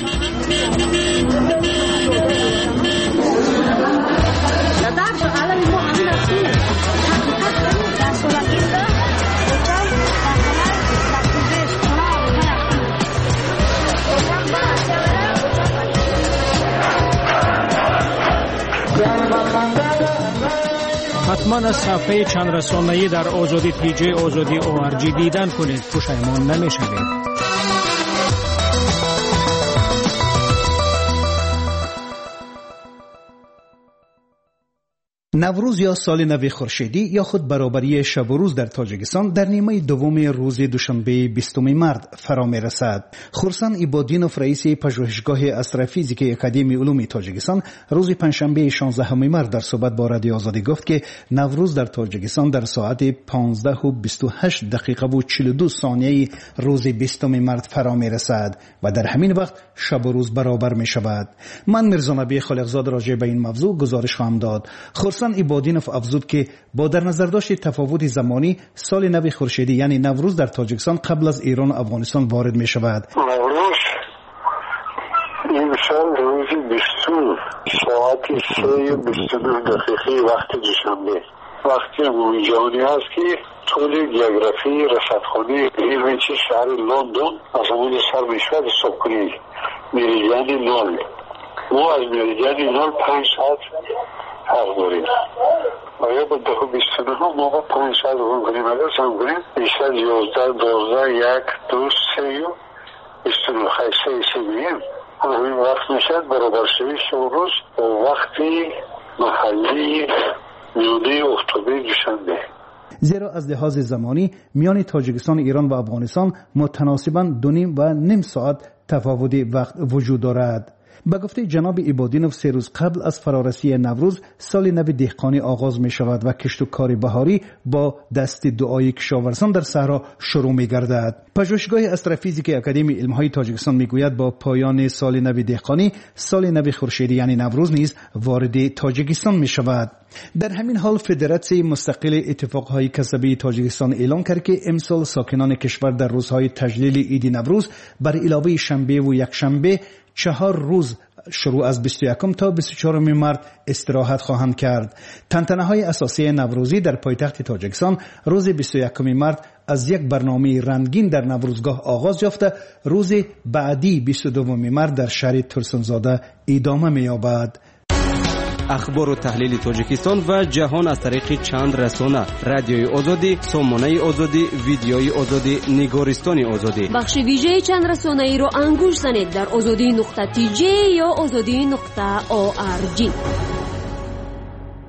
حتما از صفحه چند رسانه‌ای در آزادی تیجی آزادی ORG دیدن کنید، پشیمان نمی‌شوید. نوروز یا سال نو خورشیدی یا خود برابری شب و روز در تاجیکستان در نیمه دوم روز دوشنبه 20 مارد فرا می‌رسد. خورسان ایبادینوف رئیس پژوهشگاه استروفیزیک اکادمی علوم تاجیکستان روز پنجشنبه 16 مارد در صحبت با رادیو آزادی گفت که نوروز در تاجیکستان در ساعت 15:28 و 42 ثانیه روز 20 مارد فرا می‌رسد و در همین وقت شب و روز برابر می‌شود. من میرزا نبی خالقزاد راجع به این موضوع گزارش خواهم داد. خورسان ایبادینوف افزود که با در نظر داشت تفاوت زمانی سال نو خورشیدی یعنی نوروز در تاجیکستان قبل از ایران و افغانستان وارد می شود. نوروز این سال روز 20 ساعت 3:29 وقت دوشنبه وقتی عمومی جهانی است که طول جغرافی رصدخانه گرینویچ شهر لندن از همون سر می شود حساب کنید مریدیان 0 ما از مریدیان 0 5 ساعت فرق داریم. آیا با 10:29 ما با 5 ساعت رو کنیم اگر سم کنیم بیشتر 11 12 1 2 3 و 29 3 میگیم همین وقت میشد برابر شوی شب و روز وقتی محلی میانه اکتبر دوشنبه. زیرا از لحاظ زمانی میان تاجیکستان، ایران و افغانستان متناسباً 2.5 ساعت تفاوت وقت وجود دارد. به گفته جناب ایبادینوف 3 روز قبل از فرارسی نوروز سال نو دهقانی آغاز می شود و کشت و کار بهاری با دست دعای کشاورزان در صحرا شروع می گردد. پژوهشگاه استروفیزیک اکادمی علمهای تاجیکستان می گوید با پایان سال نو دهقانی سال نو خورشیدی یعنی نوروز نیز وارد تاجیکستان می شود. در همین حال فدراسیون مستقل اتفاقهای کسبی تاجیکستان اعلام کرد که امسال ساکنان کشور در روزهای تجلیل عید نوروز بر علاوه شنبه و یکشنبه 4 روز شروع از 21 تا 24 مارد استراحت خواهند کرد. تنتنه‌های اساسی نوروزی در پایتخت تاجیکستان روز 21 مارد از یک برنامه رنگین در نوروزگاه آغاز یافته روز بعدی 22 مارد در شهر ترسنزاده ادامه می‌یابد. اخبار و تحلیل تاجیکستان و جهان از طریق چند رسانه: رادیوی آزادی، سامانه آزادی، ویدیوی آزادی، نگارستان آزادی. بخش ویژه چند رسانه ای رو انگوش زنید در azadi.tj یا azadi.org.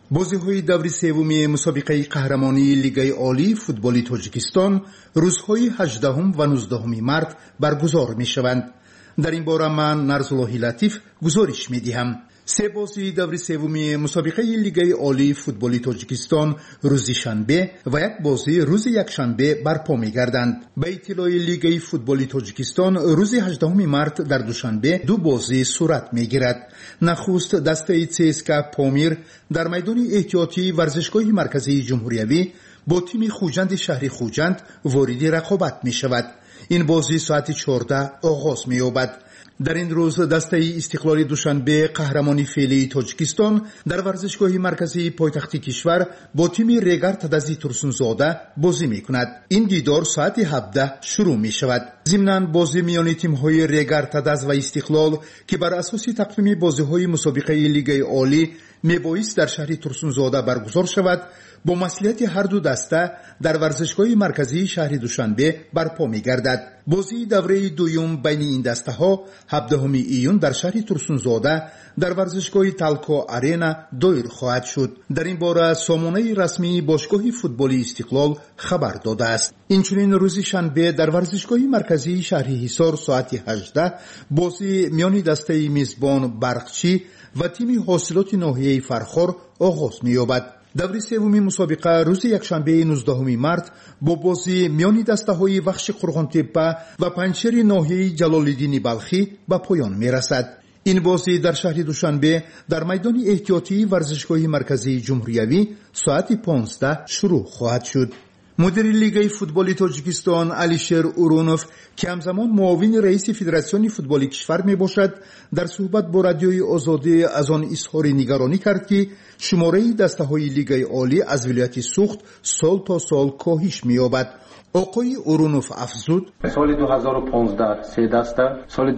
بازی‌های دور سوم مسابقه قهرمانی لیگ عالی فوتبال تاجیکستان روزهای 18 و 19 مارس برگزار می‌شوند. در این باره من نرزالله لطیف گزارش می‌دهم. سه بازی دور سوم مسابقه لیگ عالی فوتبال تاجیکستان روز شنبه و یک بازی روز یکشنبه برپا می‌گردند. به اطلاع لیگ فوتبال تاجیکستان روز 18 مارس در دوشنبه دو بازی صورت می‌گیرد. نخست دسته CSKA پامیر در میدان احتیاطی ورزشگاه مرکزی جمهوریوی با تیم خوجند شهر خوجند وارد رقابت می‌شود. این بازی ساعت 14 آغاز می‌یابد. در این روز دسته استقلال دوشنبه قهرمانی فعلی تاجیکستان در ورزشگاه مرکزی پایتخت کشور با تیم ریگر تدزی ترسونزاده بازی می‌کند. این دیدار ساعت 17 شروع می‌شود. ضمناً بازی میان تیم‌های ریگر تدز و استقلال که بر اساس تقویم بازی‌های مسابقه لیگ عالی میبایست در شهر ترسونزاده برگزار شود با مسئولیت هر دو دسته در ورزشگاه مرکزی شهر دوشنبه برپا می‌گردد. بازی دوره دوم بین این دسته‌ها 17 ایون در شهر ترسونزاده در ورزشگاه تالکو آرینا دایر خواهد شد. در این باره سامانه رسمی باشگاه فوتبال استقلال خبر داده است. اینچنین روز شنبه در ورزشگاه مرکزی شهر حصار ساعت 18 بازی میان دسته میزبان برقچی و تیم حاصلات ناحیه فرخار آغاز می‌یابد. دور سوم مسابقه روز یکشنبه 19 مارس با بازی میان دسته‌های وخش قرغان‌تپه و پنچر ناحیه جلال‌الدین بلخی به پایان می‌رسد. این بازی در شهر دوشنبه در میدان احتیاطی ورزشگاه مرکزی جمهوریوی ساعت 15 شروع خواهد شد. مدیر لیگ فوتبال تاجیکستان علیشیر اورونوف که همزمان معاون رئیس فدراسیون فوتبال کشور می باشد در صحبت با رادیوی آزادی از آن اظهار نگرانی کرد که شماره دسته های لیگ عالی از ولایت سوخت سال تا سال کاهش می یابد. آقای اورونوف افزود سال 2015 3 دسته، سال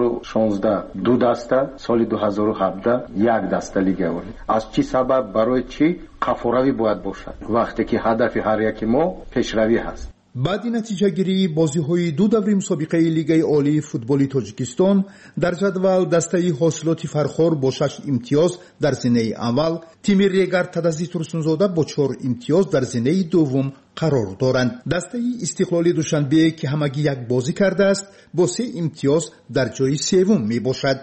2016 2 دسته، سال 2017 1 دسته لیگ عالی. از چی سبب برای چی قفوروی باید باشد وقتی که هدف هر یک ما پیشروی هست. بعد نتیجه گیری بازی های دو دوره مسابقه لیگ عالی فوتبال تاجیکستان در جدول دسته حاصلات فرخار با 6 امتیاز در زینه اول، تیم ریگر تدزی ترسونزاده با 4 امتیاز در زینه دوم قرار دارند. دسته استقلال دوشنبه که همگی یک بازی کرده است با 3 امتیاز در جای سوم می باشد.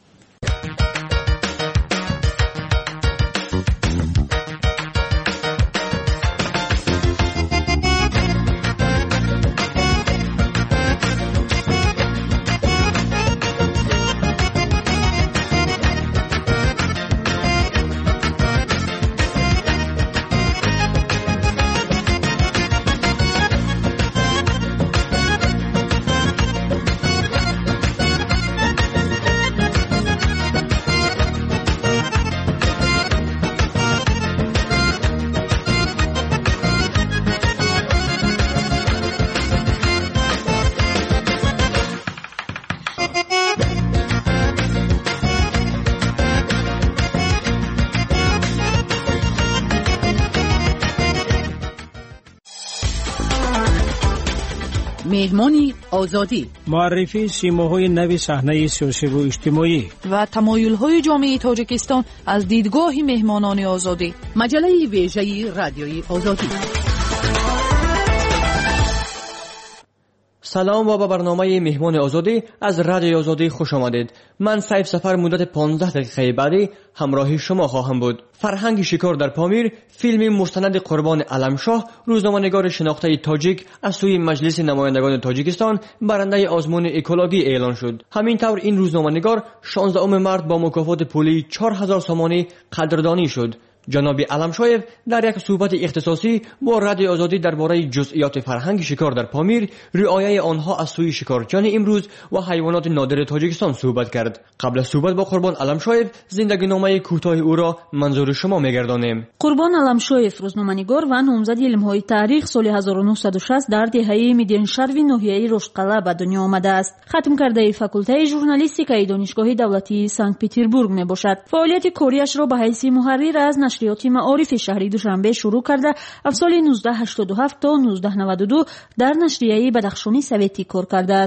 مهمانی آزادی، معرفی سیماهای نو صحنه سیاسی و اجتماعی و تمایل‌های جامعه تاجیکستان از دیدگاه مهمانان آزادی. مجله ویژه رادیوی آزادی. سلام و به برنامه مهمان آزادی از رادیو آزادی خوش آمدید. من سیف سفر مدت 15 دقیقه بعدی همراه شما خواهم بود. فرهنگ شکار در پامیر، فیلم مستند قربان علمشاه، روزنامه‌نگار شناخته تاجیک از سوی مجلس نمایندگان تاجیکستان برنده آزمون اکولوژی اعلان شد. همینطور این روزنامه‌نگار 16 مارس با مکافات پولی 4000 سامانی قدردانی شد. جناب علمشاهیف در یک صحبت اختصاصی با رادیو آزادی درباره جزئیات فرهنگ شکار در پامیر، رعایت آنها از سوی شکارچیان امروز و حیوانات نادر تاجیکستان صحبت کرد. قبل از صحبت با قربان علمشاهیف زندگی نامه کوتاه او را منظور شما می‌گردانیم. قربان علمشاهیف روزنامه‌نگار و نامزد علم‌های تاریخ سال 1960 در دهه میدینشهر ناحیه رشتقلعه به دنیا آمده است. ختم کرده فاکولته ژورنالیستیکای دانشگاه دولتی سنت پترزبورگ میباشد. فعالیت کاریش را به حیث محرر از نشریات معارف شهری دوشنبه شروع کرده از سال 1987 تا 1992 در نشریه بدخشانی سویتی کار کرده است.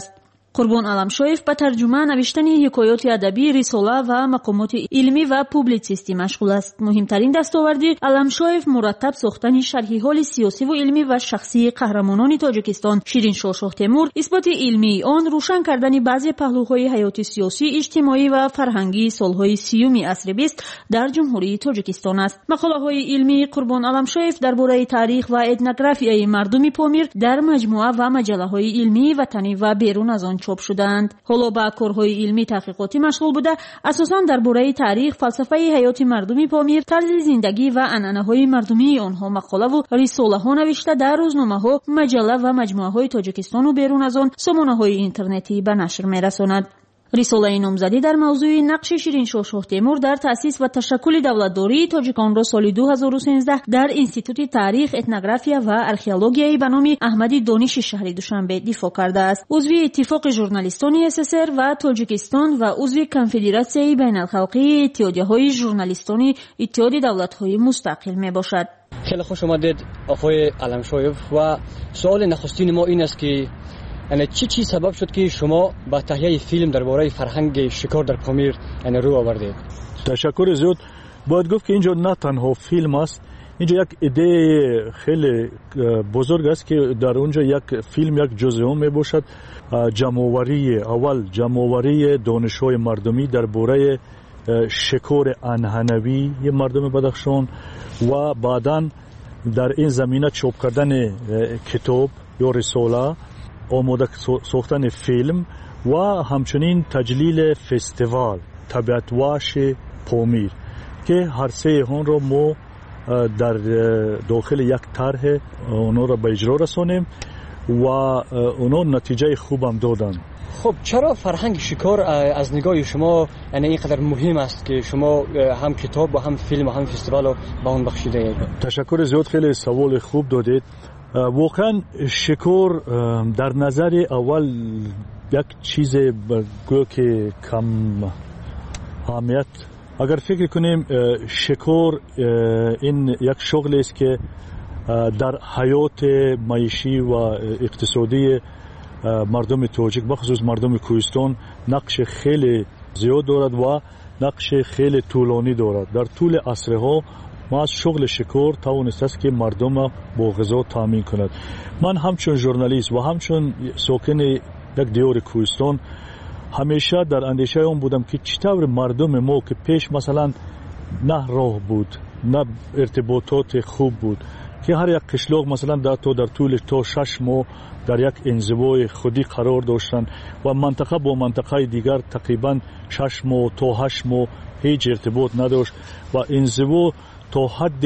قربان علمشویف با ترجمه نوشتن حکایات ادبی، رساله و مقامات علمی و پوبلیسیستی مشغول است. مهمترین دستاوردی علمشویف مرتب ساختن شرح حال سیاسی و علمی و شخصی قهرمانان تاجیکستان شیرین شاه تیمور، اثبات علمی آن روشن کردن بعضی پهلوهای حیاتی سیاسی، اجتماعی و فرهنگی سالهای 30 عصر 20 در جمهوری تاجیکستان است. مقاله‌های علمی قربان علمشویف درباره تاریخ و etnografیای مردم پامیر در مجموعه و مجله‌های علمی وطنی و بیرون از آن چاپ شدند. حالا با کارهای علمی تحقیقاتی مشغول بوده، اساساً درباره تاریخ، فلسفه حیات مردم پامیر، طرز زندگی و عنعنه‌های مردمی آنها مقاله و رساله‌ها نوشته در روزنامه‌ها، مجله و مجموعه‌های تاجیکستان و بیرون از آن سامانه‌های اینترنتی به نشر می‌رساند. رساله نامزدی در موضوع نقش شیرین شاه تیمور در تأسیس و تشکل دولتداری تاجیکان را سال 2013 در انستیتوت تاریخ، etnografia و آرکئولوژی به نام احمد دانش شهری دوشنبه دفاع کرده است. عضو اتفاق ژورنالیستان SSR و تاجیکستان و عضو کنفدراسیون بین‌الخلیجی اتحادیه‌های ژورنالیستان اتحاد دولت‌های مستقل میباشد. خیلی خوش آمدید آقای علمشویف و سوال نخستین ما این است که یعنی چی سبب شد که شما با تهیه فیلم درباره فرهنگ شکار در پامیر رو آوردید؟ تشکر زیاد. باید گفت که اینجا نه تنها فیلم است، اینجا یک ایده خیلی بزرگ است که در اونجا یک فیلم یک جزء می باشد. جمع‌آوری دانش‌های مردمی درباره شکار انحنوی مردم بدخشان و بعداً در این زمینه چاپ کردن کتاب یا رساله، آماده ساختن فیلم و همچنین تجلیل فستیوال طبیعت واش پامیر که هر سه آن را ما در داخل یک طرح اونا را به اجرا رسانیم و اونا نتیجه خوبم دادن. خب چرا فرهنگ شکار از نگاه شما یعنی اینقدر مهم است که شما هم کتاب و هم فیلم و هم فستیوال رو به اون بخشیده اید؟ تشکر زیاد، خیلی سوال خوب دادید. واقعا شکار در نظر اول یک چیز گویا که کم اهمیت. اگر فکر کنیم شکار این یک شغل است که در حیات معیشی و اقتصادی مردم تاجیک بخصوص مردم کوهستان نقش خیلی زیاد دارد و نقش خیلی طولانی دارد. در طول عصرها ما از شغل شکار توانسته است که مردم با غذا تامین کند. من همچون ژورنالیست و همچون ساکن یک دیار کوهستان همیشه در اندیشه اون بودم که چطور مردم ما که پیش مثلا نه راه بود، نه ارتباطات خوب بود، که هر یک قشلاق مثلا در طول تا 6 ماه در یک انزوای خودی قرار داشتن و منطقه با منطقه دیگر تقریبا 6 ماه تا 8 ماه هیچ ارتباط نداشت و انزوا تا حد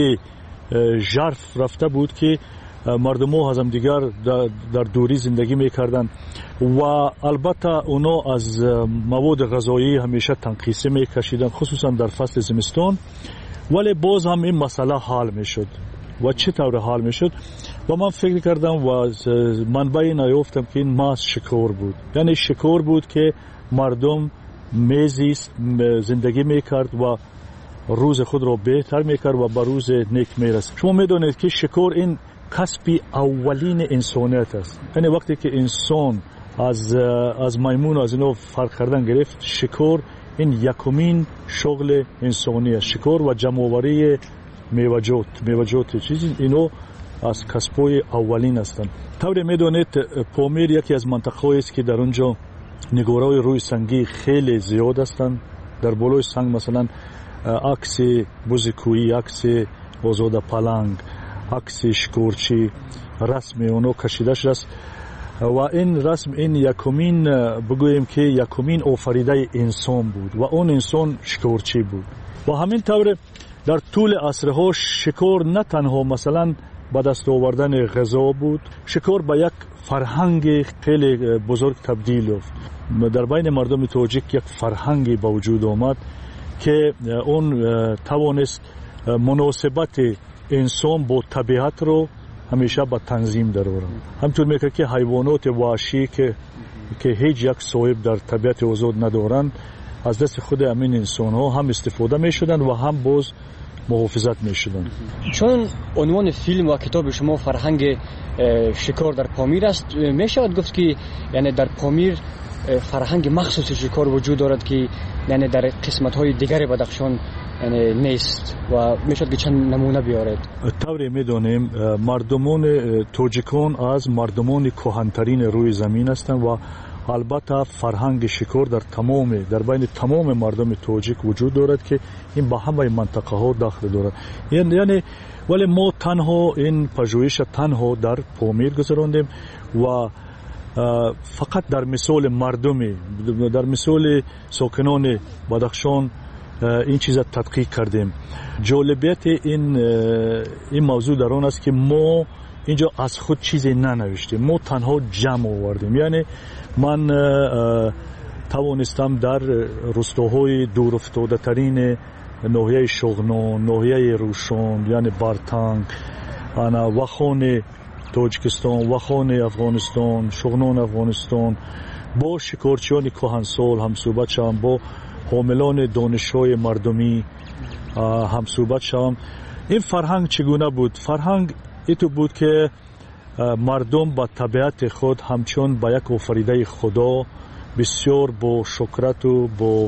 ژرف رفته بود که مردم ها از هم دیگر در دوری زندگی میکردن و البته اونا از مواد غذایی همیشه تنقیصی میکشیدن خصوصا در فصل زمستان، ولی باز هم این مسئله حل میشد. و چطور حل میشد؟ و من فکر کردم و منبعی نیافتم که این محض شکار بود. یعنی شکار بود که مردم میزیست زندگی میکرد و روز خود را بهتر میکرد و به روز نیک میرسید. شما میدونید که شکار این کسب اولین انسانیت است. یعنی وقتی که انسان از میمون از اینو فرق کردن گرفت، شکار این یکمین شغل انسانی است. شکار و جمع‌آوری میوه‌جات چیزی اینو از کسب‌های اولین هستند. طوری میدونید پامیر یکی از مناطق‌هایی است که در اونجا نگارهای روی سنگی خیلی زیاد هستند. در بالای سنگ مثلا عکس بزرگویی، عکس آزاده پلنگ، عکس شکارچی رسم اونو کشیده شده است و این رسم این یکمین بگوییم که یکمین آفریده انسان بود و اون انسان شکارچی بود. و همین طور در طول عصرها شکار نه تنها مثلا به دست آوردن غذا بود، شکار به یک فرهنگ خیلی بزرگ تبدیل یافت. در بین مردم تاجیک یک فرهنگی به وجود آمد که اون توانست مناسبت انسان با طبیعت رو همیشه به تنظیم درآورد. همطور میگه که حیوانات وحشی که هیچ یک صاحب در طبیعت آزاد ندارند، از دست خود همین انسان ها هم استفاده می شدن و هم باز محافظت میشدن. چون عنوان فیلم و کتاب شما فرهنگ شکار در پامیر است، میشود گفت که یعنی در پامیر فرهنگ مخصوص شکار وجود دارد که یعنی در قسمت‌های دیگر بدخشان یعنی نیست و میشود که چند نمونه بیارید؟ طوری میدونیم مردمان توجیکان از مردمان کهن‌ترین روی زمین هستند و البته فرهنگ شکار در بین تمام مردم توجیک وجود دارد که این به همه منطقه ها داخل دارد. یعنی ولی ما تنها این پژوهش تنها در پامیر گذراندیم و فقط در مثال مردمی، در مثال ساکنان بدخشان این چیز تدقیق کردیم. جالبیت این موضوع در آن است که ما اینجا از خود چیزی ننوشتیم، ما تنها جمع آوردیم. یعنی من توانستم در روستاهای دور افتاده ترین ناحیه شغنان، ناحیه روشان یعنی بارتنگ، وخان تاجیکستان، وخان افغانستان، شغنان افغانستان با شکارچیان کهنسال هم صحبت شدم، با حاملان دانش‌های مردمی هم صحبت شدم. این فرهنگ چگونه بود؟ فرهنگ ایتو بود که مردم با طبیعت خود همچون با یک آفریده خدا بسیار با شکرت و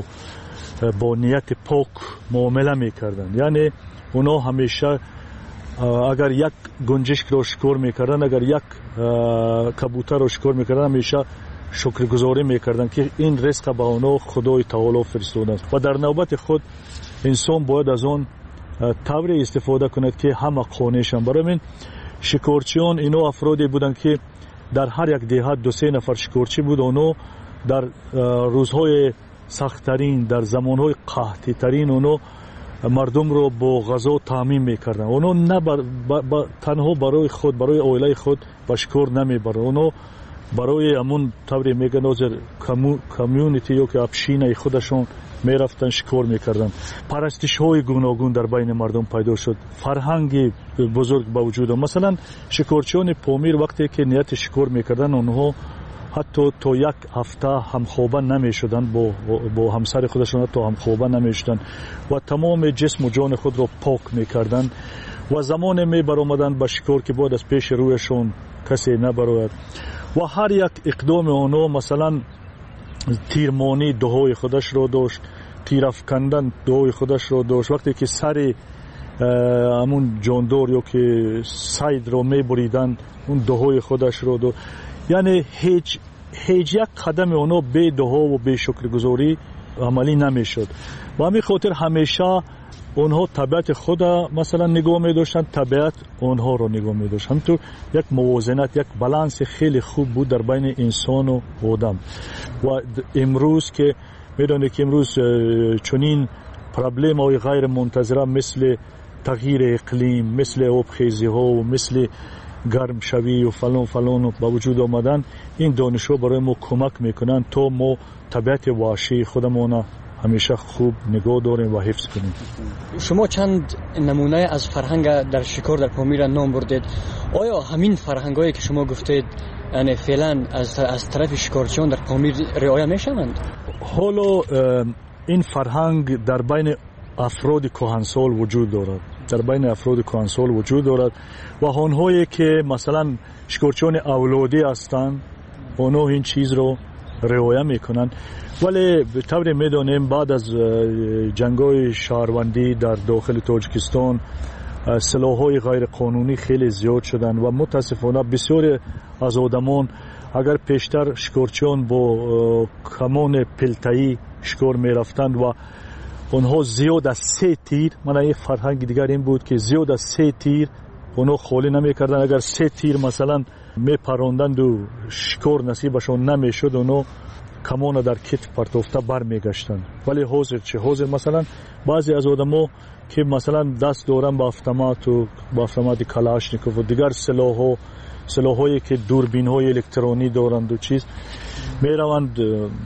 با نیت پاک معامله میکردن. یعنی اونا همیشه اگر یک گنجشک رو شکار میکردن، اگر یک کبوتر رو شکار میکردن، همیشه شکرگزاری میکردن که این رزق به اونا خدای تعالی فرستاده و در نوبت خود انسان باید از اون طوری استفاده کند که همه قانعشن. برای من شکارچیان اینا افرادی بودن که در هر یک دهات 2-3 نفر شکارچی بود. اونا در روزهای سخت‌ترین، در زمانهای قحطی ترین اونا مردم رو با غذا تامین میکردن. اونا نه تنها برای خود، برای عائله خود به شکار نمیبرن، اونا برای همون طوری میگن از کمیونیتی یا که افشینه خودشون میرفتن شکار میکردن. پرستش های گوناگون در بین مردم پیدا شد، فرهنگ بزرگ با وجود. مثلا شکارچیان پامیر وقتی که نیت شکار میکردن، اونها حتی تا یک هفته همخوابه نمیشدن، با همسر خودشون حتی همخوابه نمیشدن و تمام جسم و جان خود رو پاک میکردن و زمان می برآمدن به شکار که بعد از پیش رویشون کسی نبراید. و هر یک اقدام اونها مثلا تیرمانی دهای خودش رو داشت، تیر افکندن دهای خودش رو داشت. وقتی که سر همون جاندار یا که سید رو می بریدن، اون دهای خودش رو داشت. یعنی هیچ یک قدم اونها به دعا و به شکرگزاری عملی نمیشد. و همین خاطر همیشه اونها طبیعت خود مثلا نگاه می داشتن، طبیعت اونها رو نگاه می داشت. همینطور یک موازنت، یک بالانس خیلی خوب بود در بین انسان و آدم. و امروز که میدونید که امروز چنین پرابلم های غیر منتظره مثل تغییر اقلیم، مثل آبخیزی ها و مثل گرم شوی و فلان با وجود آمدن، این دانش‌ها برای ما کمک میکنن تا ما طبیعت وحشی خودمون همیشه خوب نگاه داریم و حفظ کنیم. شما چند نمونه از فرهنگ در شکار در پامیر نام بردید. آیا همین فرهنگایی که شما گفتید یعنی فعلا از طرف شکارچیان در پامیر رعایت میشوند؟ حالا این فرهنگ در بین افراد کهنسال وجود دارد، در بین افراد کهنسال وجود دارد و آنهایی که مثلا شکارچیان اولادی هستند، آنها این چیز رو رعایت میکنن. ولی به طور میدانیم بعد از جنگ‌های شهروندی در داخل تاجیکستان سلاح‌های غیر قانونی خیلی زیاد شدن و متاسفانه بسیار از آدمان اگر پیشتر شکارچیان با کمان پلتایی شکار میرفتند و اونها زیاد از 3 تیر، من این فرهنگ دیگر این بود که زیاد از 3 تیر اونها خالی نمیکردن. اگر 3 تیر مثلا میپراندند و شکار نصیبشون نمیشد، اونها کمان در کتف پرتافته بر میگشتن. ولی حاضر مثلا بعضی از آدما که مثلا دست دارن با افطمات و با افطمات کلاشنیکوف و دیگر سلاح‌هایی که دوربین‌های الکترونی دارند و چیز میروند،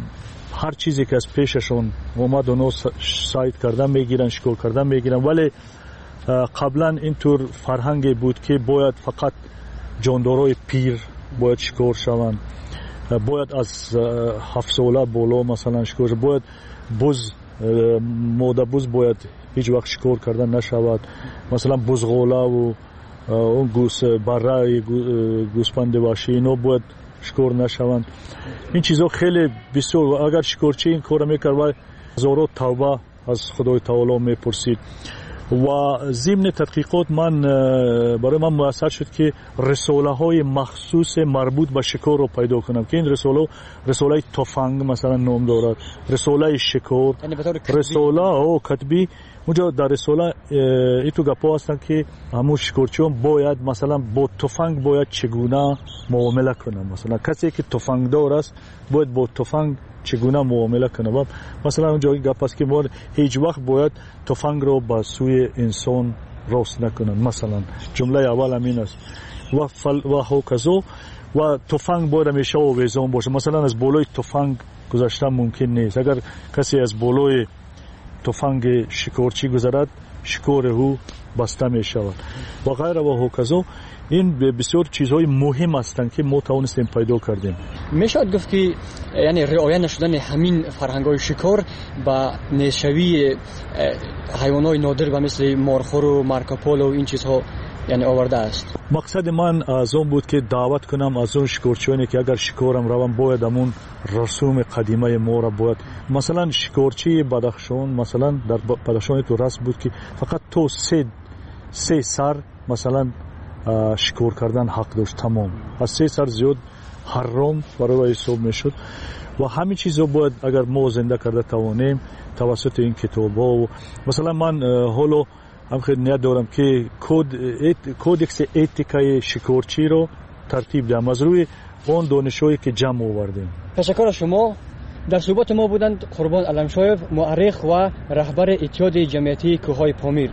هر چیزی که از پیششون اومد اونو ساید کردن میگیرن، شکار کردن میگیرن. ولی قبلا اینطور فرهنگی بود که باید فقط جاندارای پیر باید شکار شوند، باید از 7 ساله بالا مثلا شکار، باید بز ماده بز باید هیچ وقت شکار کردن نشود. مثلا بزغاله و اون برای گوسفند وحشی اینا باید شکار نشوند. این چیزا خیلی بسیار، اگر شکارچی این کار میکرد هزارات توبه از خدای تعالی میپرسید. و ضمن تحقیقات برای من میسر شد که رساله های مخصوص مربوط به شکار رو پیدا کنم که این رساله تفنگ مثلا نام دارد، رساله شکار، رساله کتبی. اونجا در رساله ایتو گپا هستن که همون شکارچیان باید مثلا با تفنگ باید چگونه معامله کنن. مثلا کسی که تفنگ دار است باید با تفنگ چگونه معامله کنه. مثلا اونجا گپ است که ما هیچ وقت باید تفنگ رو به سوی انسان راست نکنن. مثلا جمله اول همین است. و هوکزو و تفنگ باید همیشه آویزان باشه. مثلا از بالای تفنگ گذشتن ممکن نیست. اگر کسی از بالای تفنگ شکارچی گذرد شکار او بسته می شود و غیر و هوکزو. این بسیار چیزهای مهم هستند که ما توانستیم پیدا کردیم. میشود گفت که یعنی رعایت نشدن همین فرهنگ‌های شکار با نشوی حیوانات نادر و مثل مارخور و مارکوپولو و این چیزها یعنی آورده است. مقصد من از اون بود که دعوت کنم از اون شکارچیانی که اگر شکارم روم باید همون رسوم قدیمه ما را باید. مثلا شکارچی بدخشان، مثلا در بدخشان تو رسم بود که فقط تو سه سر مثلا شکار کردن حق داشت. تمام از 3 سر زیاد حرام برای حساب میشد و همین چیزا باید اگر ما زنده کرده توانیم توسط این کتابا. و مثلا من حالا هم خیلی نیت دارم که کودکس اتیکای شکارچی رو ترتیب دهم از روی اون دانشجویی که جمع آوردیم. تشکر از شما. در صحبت ما بودند قربان علمشایف، مؤرخ و رهبر اتحاد جمعیتی کوههای پامیر.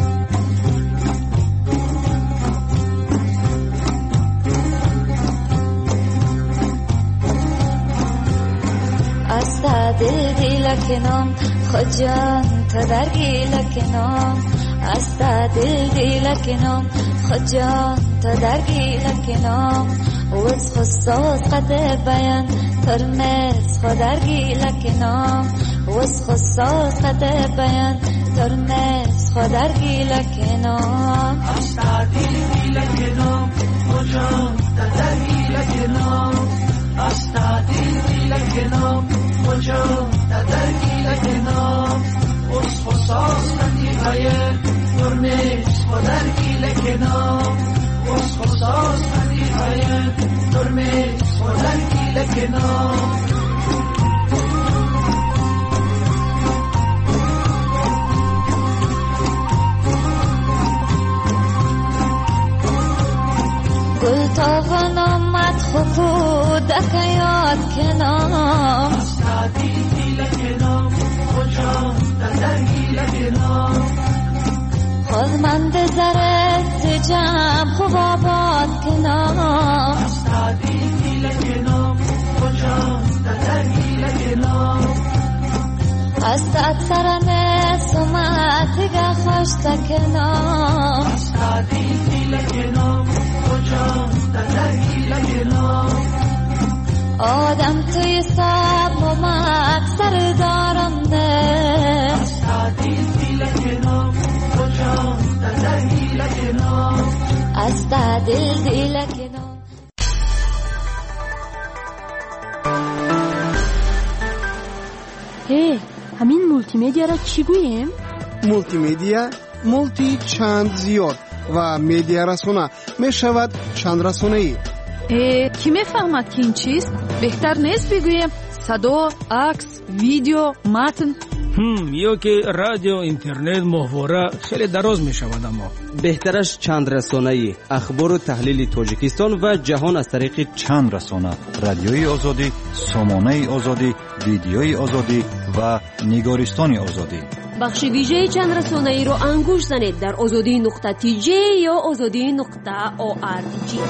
دلکنم خجان تا درگی لکنم استا دلکنم خجان تا درگی لکنم وز خصوص قد بیان ترمز خدرگی لکنم وز خصوص قد بیان ترمز خدرگی لکنم استا دلکنم خجان تا درگی لکنم استا دلکنم خجان تا درگی لکنم وز خصوص قد بیان ترمز خدرگی لکنم وز خصوص قد بیان ترمز خدرگی لکنم گل تاغن آمد خطود اکیاد کنام استادی لکنام خجام درگی لکنام خودمند زرست جم خوب آباد کنام استادی لکنام خجام درگی لکنام استاد سرنه سماتگا خوش تکنام استادی لکنام خجام درگی لکنام آدم توی سب ممت سر دارم ده استادی لکنام خجام درگی لکنام استادی لکنام. همین مولتی میدیا را چی گوییم؟ مولتی میدیا مولتی چند زیاد و میدیا رسانه می شود چند رسانه ای. کی میفهمد که این چیست؟ بهتر نیست بگویم صدا، عکس، ویدیو، متن؟ یا که رادیو، اینترنت، محتوا خیلی دراز می شود. اما بهترش چند رسانه ای، اخبار و تحلیل تاجیکستان و جهان از طریق چند رسانه: رادیوی آزادی، سامانه آزادی، ویدیوی آزادی و نگارستان آزادی. بخش ویژه چند رسانه ای رو انگوش زنید در azadi.tj یا azadi.org.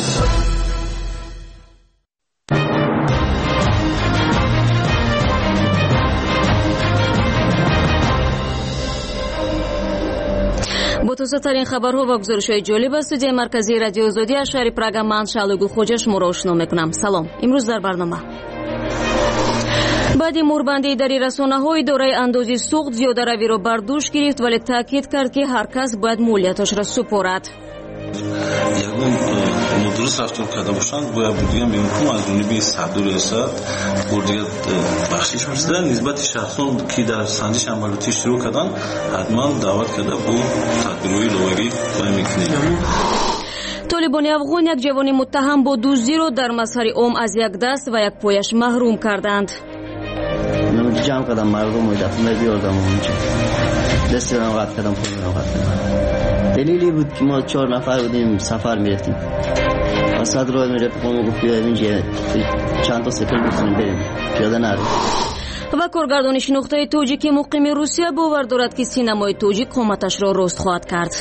با توسط خبرها و گزارش‌های جالب از استودیوی مرکزی رادیو آزادی از شهر پراگ من شالوگو خوجا شما را آشنا می‌کنم. سلام. امروز در برنامه баъди мӯрбандии дари расонаҳо идораи андози суғд зиёдаравиро бар дӯш гирифт, вале таъкид кард, ки ҳар кас бояд молияташро супорад. ягон нодуруст рафтор карда бошанд бояд будигам имкон аз ҷониби садр риёсат бурдига бахшиш шуда нисбати шахсон ки дар санҷиш амалиёти иштирок карданд ҳатман даъват карда бо тадбирҳои иловагӣ бояд мекунем. طالبان افغان یک جوان متهم با دزدی را در مظهر عام از یک دست و یک پایش محروم کردند. جمع کردم مردم رو دفعه بیاردم اونجا دستی رو قطع کردم پول رو قطع کردم. دلیلی بود که ما 4 نفر بودیم سفر میرفتیم و صد رو میرفتیم و گفت بیایم اینجا چند تا سکل بکنیم بریم پیاده نریم. و کارگردان شناخته توجیک مقیم روسیه باور دارد که سینمای توجیک قامتش را رست خواهد کرد.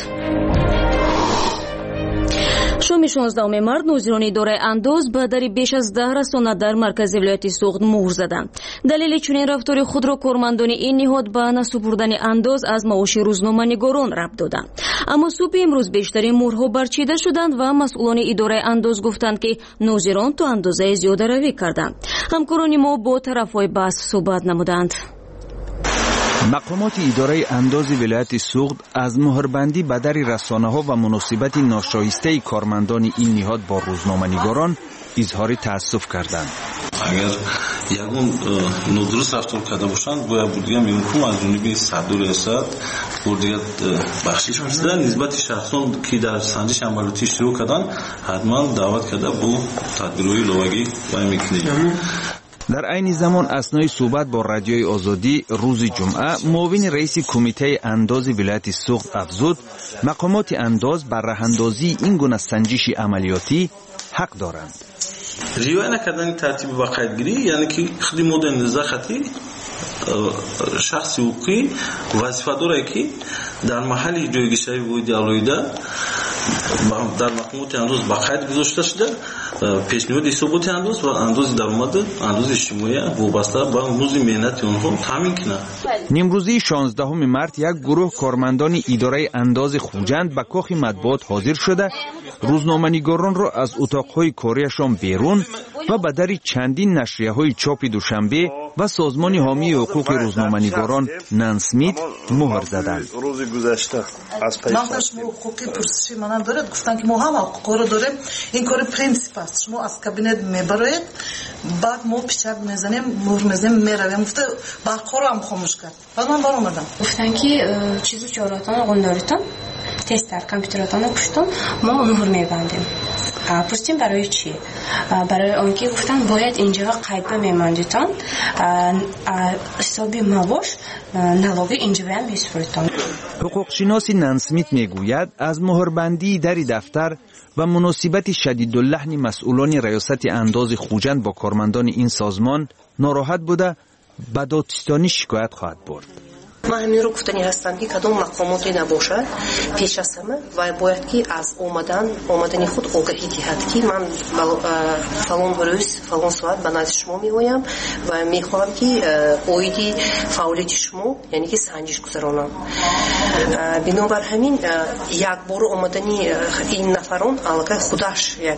شام 16 март نوزیران اداره اندوز به دری بیش از 10 رسانه در مرکز ولایت سوغد مهر زدند. دلیل چنین رفتار خود را کارمندان این نهاد به نسپردن اندوز از معاش روزنامه‌نگاران ربط دادند. اما صبح امروز بیشترین مهرها برچیده شدند و مسئولان اداره اندوز گفتند که نوزیران تا اندازه زیاده روی کردند. همکاران ما با طرفهای بحث صحبت نمودند. مقامات اداره اندوز ولایت سوغد از مهربندی به در رسانه‌ها و مناسبت ناشایسته کارمندان این نهاد با روزنامه‌نگاران اظهار تأسف کردند. اگر ягон нодуруст рафтор карда бошанд бояд будигам имкон аз ҷониби садр риёсат бурдига бахшиш шуда нисбати шахсон ки дар санҷиш амалиёти иштирок карданд ҳатман даъват карда бо тадбирҳои иловагӣ бояд мекунем. در عین زمان اثنای صحبت با رادیوی آزادی روز جمعه معاون رئیس کمیته انداز ولایت سوغد افزود مقامات انداز بر راهاندازی این گونه سنجش عملیاتی حق دارند. ریوای نکردن ترتیب باقاعدگی یعنی که خدمت مدرنیزه خطی شخصی حقوقی وظیفه داره که در محل جایگیری و ایدئولوژی در مقامات انداز باقاعد گذاشته شده پیشنهاد حسابات انداز و انداز درآمد انداز اجتماعی وابسته به موضوع مهنت آنها تامین کنند. نیمروزی 16 مارت یک گروه کارمندان اداره انداز خوجند به کاخ مطبوعات حاضر شده روزنامه‌نگاران را از اتاق‌های کاریشان بیرون و به در چندین نشریه‌های چاپ دوشنبه و سازمان حامی حقوق روزنامه‌نگاران نانسمیت مهر زدند. روز گذشته از پیش حقوقی پرسشی مانند دارد گفتن که ما هم حقوق رو داریم این کار پرینسیپ است شما از کابینت میبرید بعد ما پیشک میزنیم مهر میزنیم میرویم گفته برقرار هم خاموش کرد بعد من برآمدم گفتن که چیزو چهاراتان قنداریتان تست در کامپیوتراتان پشتم ما مهر میبندیم. پرسیدیم برای چی؟ برای آنکه گفتن باید اینجا قید بمیماندیتان حسابی مباش نلاقی اینجا هم بیسپریتان. حقوق شناسی نانسمیت میگوید از مهربندی در دفتر و مناسبت شدید اللحن مسئولان ریاست انداز خوجند با کارمندان این سازمان ناراحت بوده به دادستانی شکایت خواهد برد. ما همین رو گفتنی هستم که کدام مقاماتی نباشد پیش از همه و باید که از آمدن خود آگاهی دهد که من فلان روز فلان ساعت به نزد شما میآیم و میخواهم که اویدی فعالیت شما یعنی که سنجش گذرانم. بنابر همین یک بار آمدنی این نفران علاقه خودش یک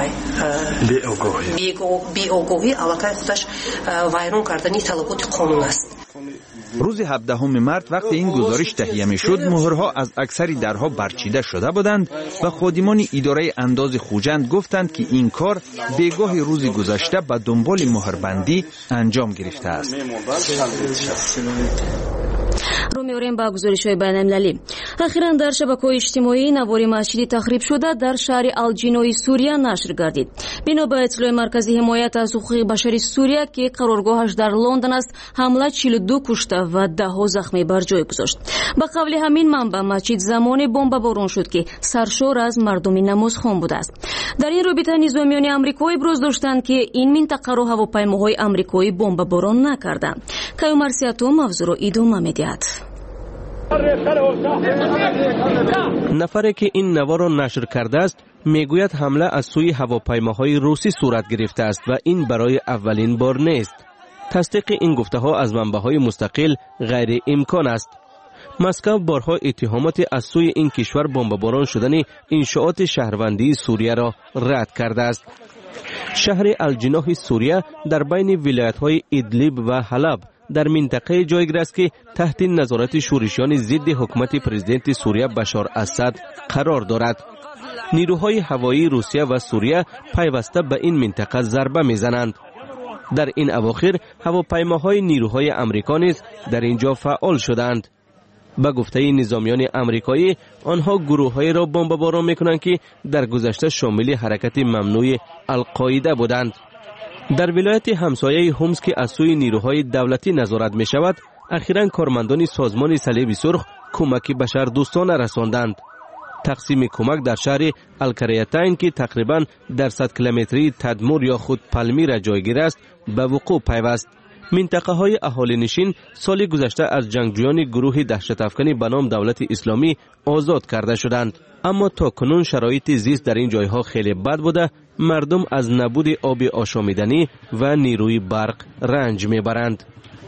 بی آگاهی علاقه خودش ویران کردنی طلبات قانون است. روز 17 مارت وقتی این گزارش تهیه میشد مهرها از اکثر درها برچیده شده بودند و خادمان اداره انداز خوجند گفتند که این کار بیگاه روز گذشته به دنبال مهربندی انجام گرفته است. رو می‌آوریم با گزارش‌های بین‌المللی. اخیراً در شبکه‌های اجتماعی نواری مسجدی تخریب شده در شهر الجینوی سوریه نشر گردید. بنا به اطلاع مرکز حمایت از حقوق بشری سوریه که قرارگاهش در لندن است، حمله 42 کشته و 10 زخمی بر جای گذاشت. به قول همین منبع مسجد زمان بمباران شد که سرشار از مردم نمازخوان بوده است. در این رابطه نظامیان آمریکا ابراز داشتند که این منطقه را هواپیماهای آمریکایی بمباران نکردند. کایومرسیاتو موضوع را ادامه می‌دهد. نفری که این نوا را نشر کرده است میگوید حمله از سوی هواپیماهای روسی صورت گرفته است و این برای اولین بار نیست. تصدیق این گفته ها از منبع‌های مستقل غیر امکان است. مسکو بارها اتهامات از سوی این کشور بمباران شدن انشاءات شهروندی سوریه را رد کرده است. شهر الجناح سوریه در بین ولایت‌های ادلیب و حلب در منطقه جایگیر است که تحت نظارت شورشیان ضد حکومت پرزیدنت سوریه بشار اسد قرار دارد. نیروهای هوایی روسیه و سوریه پیوسته به این منطقه ضربه میزنند. در این اواخر هواپیماهای نیروهای امریکا نیز در اینجا فعال شدند. به گفته نظامیان امریکایی، آنها گروه‌هایی را بمباران می‌کنند که در گذشته شامل حرکت ممنوع القاعده بودند. در ولایت همسایه هومس که از سوی نیروهای دولتی نظارت می‌شود، اخیراً کارمندان سازمان صلیب سرخ کمک بشردوستانه رساندند. تقسیم کمک در شهر الکریتین که تقریباً در 100 کیلومتری تدمور یا خود پالمیر جایگیر است به وقوع پیوست. منطقه های اهالی نشین سال گذشته از جنگجویان گروه دهشت افکنی به نام دولت اسلامی آزاد کرده شدند، اما تا کنون شرایط زیست در این جایها خیلی بد بوده. مردم از نبود آب آشامیدنی و نیروی برق رنج میبرند.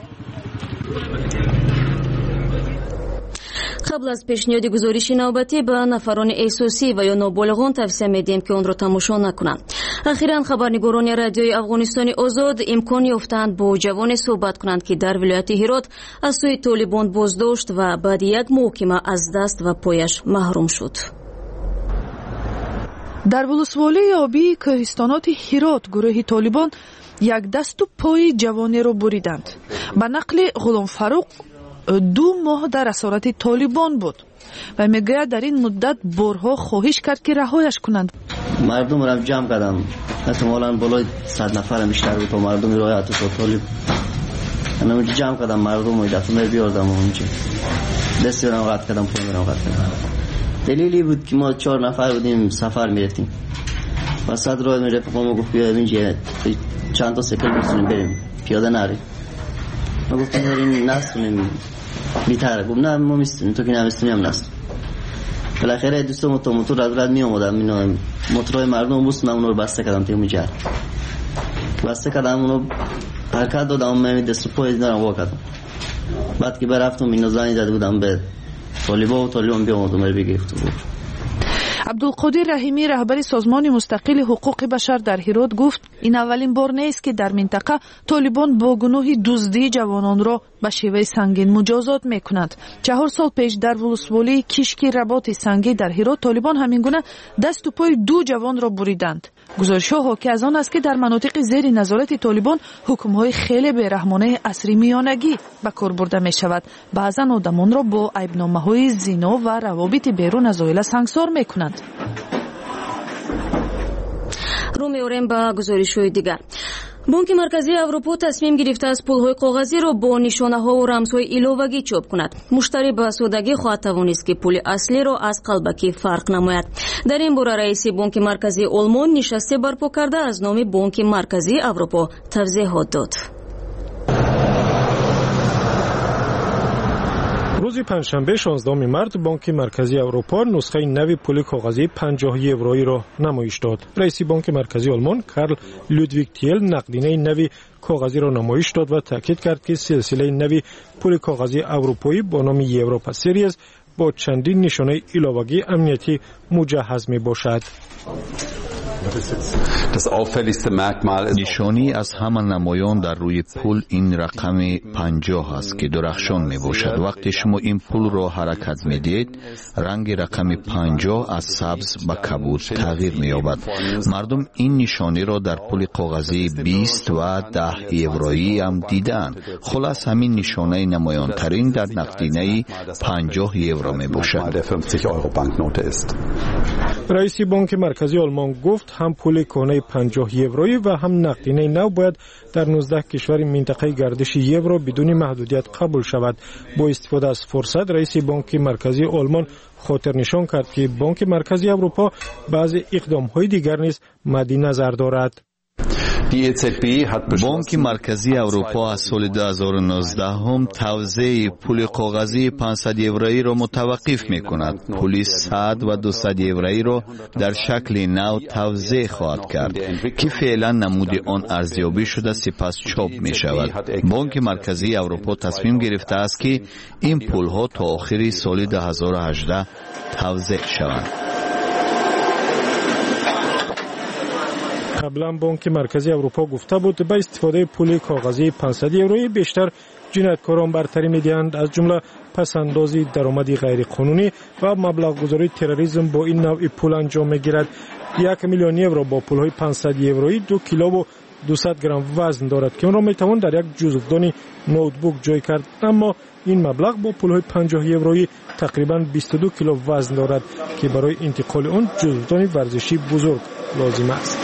قبل از پیشنهاد گزارش نوبتی به نفران احساسی و یا نابالغان توصیه میدیم که آن را تماشا نکنند. اخیراً خبرنگاران رادیوی افغانستان آزاد امکان یافتند با جوان صحبت کنند که در ولایت هرات از سوی طالبان بازداشت و بعد یک محکمه از دست و پایش محروم شد. در ولسوالی آبی کوهستانات هرات گروه طالبان یک دست و پای جوانی را بریدند. به نقل غلام فاروق 2 ماه در اسارت طالبان بود و میگوید در این مدت بارها خواهش کرد که رهایش کنند. مردم را جمع کردم، احتمالاً بالای 100 نفر بیشتر بود. مردم رعایت تو طالب انا جمع کردم، مردم رو دفعه بیاردم اونجا دست رو قطع کردم، پای رو قطع کردم. دلیلی بود که ما 4 نفر بودیم سفر میرفتیم. وسط راه میرفتم، گفت بیا اینجا چند تا سیکل بزنیم بریم، پیاده نریم. ما گفتم بریم نستونیم بیتره. گفت نه ما میستونیم، تو که نمیستونیم هم نستونیم. بالاخره دوستم موتور از رد می آمدم، موتورهای مردم بوست، من اون رو بسته کردم تیم جر بسته کردم، اون رو حرکت دادم، من دست و پای دارم وا کردم. بعد که برفتم اینو زنگ زده بودم به طالبان بیا آمدم رو بگرفت. عبدالقادر رحیمی رهبر سازمان مستقل حقوق بشر در هرات گفت این اولین بار نیست که در منطقه طالبان با گناه دزدی جوانان را به شیوه سنگین مجازات میکنند. 4 سال پیش در ولسوالی کشک رباط سنگی در هرات طالبان همین گونه دست و پای 2 جوان را بریدند. گزارش‌ها حاکی از آن است که در مناطق زیر نظارت طالبان حکم‌های خیلی بی‌رحمانه عصری میانگی به کار برده می‌شود. بعضاً آدمان را با عیب‌نامه‌های زنا و روابط بیرون از عائله سنگسار می‌کنند. رو می‌آوریم به گزارش‌های دیگر. بانک مرکزی اروپا تصمیم گرفته است پول‌های کاغذی را با نشانه‌ها و رمزهای ایلوگی چاپ کند. مشتری به سادگی خواهد توانست که پول اصلی را از قلبکی فرق نماید. در این باره رئیس بانک مرکزی آلمان نشست برپا کرده از نام بانک مرکزی اروپا توضیحات داد. روز پنجشنبه 16 مارس بانک مرکزی اروپا نسخه نو پول کاغذی 50 یورویی را نمایش داد. رئیس بانک مرکزی آلمان کارل لودویگ تیل نقدینه نو کاغذی را نمایش داد و تاکید کرد که سلسله نو پول کاغذی اروپایی با نام یوروپا سریز با چندین نشانه ایلاوگی امنیتی مجهز می باشد. نشانی از همه نمایان در روی پول این رقم 50 است که درخشان می باشد. وقتی شما این پول را حرکت می دید، رنگ رقم 50 از سبز به کبود تغییر می یابد. مردم این نشانی را در پول کاغذی 20 و 10 یورویی هم دیدند. خلاص همین نشانه نمایان ترین در نقدینه 50 یورو می باشد. رئیس بانک مرکزی آلمان گفت هم پول کهنه 50 یورویی و هم نقدینه نو باید در 19 کشور منطقه گردش یورو بدون محدودیت قبول شود. با استفاده از فرصت رئیس بانک مرکزی آلمان خاطر نشان کرد که بانک مرکزی اروپا بعضی اقدام‌های دیگر نیز مد نظر دارد. بانک مرکزی اروپا از سال 2019 هم توزیع پول کاغذی 500 یورویی را متوقف می کند. پول 100 و 200 یورویی را در شکل نو توزیع خواهد کرد که فعلا نمود آن ارزیابی شده سپس چاپ می شود. بانک مرکزی اروپا تصمیم گرفته است که این پول ها تا آخر سال 2018 توزیع شوند. قبلا بانک مرکزی اروپا گفته بود با استفاده پول کاغذی 500 یورویی بیشتر جنایتکاران برتری می‌دهند، از جمله پس‌اندازی درآمدی غیر قانونی و مبلغ گذاری تروریسم با این نوع پول انجام می‌گیرد. 1 میلیون یورو با پول‌های 500 یورویی 2 کیلو و 200 گرم وزن دارد که آن را می‌توان در یک جزودانی نوتبوک جای کرد، اما این مبلغ با پول‌های 50 یورویی تقریباً 22 کیلو وزن دارد که برای انتقال آن جزودانی ورزشی بزرگ لازم است.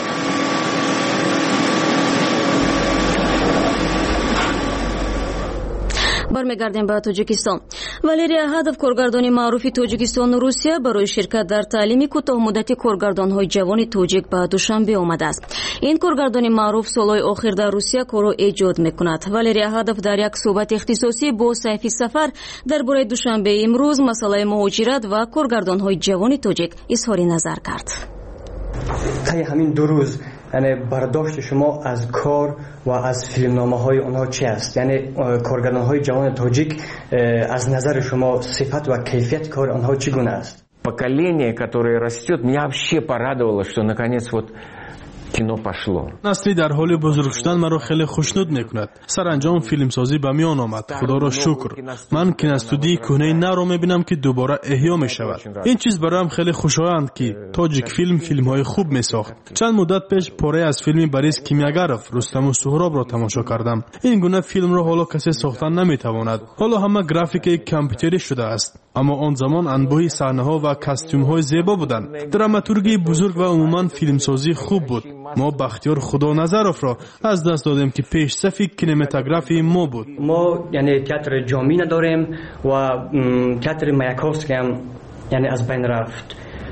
برمیگردیم به تاجیکستان. والерия Ахадов کارگردان معروف تاجیکستان و روسیه برای شرکت در تعلیم کوتاه مدتی کارگردان‌های جوان تاجیک به دوشنبه آمده است. این کارگردان معروف سالهای آخر در روسیه کارو ایجاد میکند. والерия Ахадов در یک صحبت اختصاصی با صحیفه سفر درباره دوشنبه امروز مسئله مهاجرت و کارگردان‌های جوان تاجیک اظهار نظر کرد. طی همین 2 روز یعنی برداشت شما از کار و از فیلمنامه‌های آنها چی است؟ یعنی کارگردان‌های جوان تاجیک از نظر شما صفت و کیفیت کار آنها چگونه است؟ Поколение, которое растет, меня вообще порадовало, что наконец вот кино пошло. نسلی در حال بزرگ شدن مرا خیلی خوشنود میکند. سرانجام فیلمسازی به میان آمد. خدا را شکر. من کیناستودی کهنه نو را میبینم که دوباره احیا میشود. این چیز برایم خیلی خوشایند که تاجیک فیلم‌های خوب میساخت. چند مدت پیش پاره از فیلم بریز کیمیاگرف رستم و سهراب را تماشا کردم. این گونه فیلم را حالا کسی ساختن نمیتواند. حالا همه گرافیک کامپیوتری شده است. اما آن زمان انبوهی صحنه‌ها و کاستوم‌های زیبا بودند. دراماتورگی بزرگ و عموما فیلمسازی خوب بود. ما بختیار خدا نظرف را از دست دادیم که پیش صف کینماتوگرافی ما بود. ما یعنی تئاتر جامی نداریم و تئاتر مایاکوفسکی هم یعنی از بین رفت.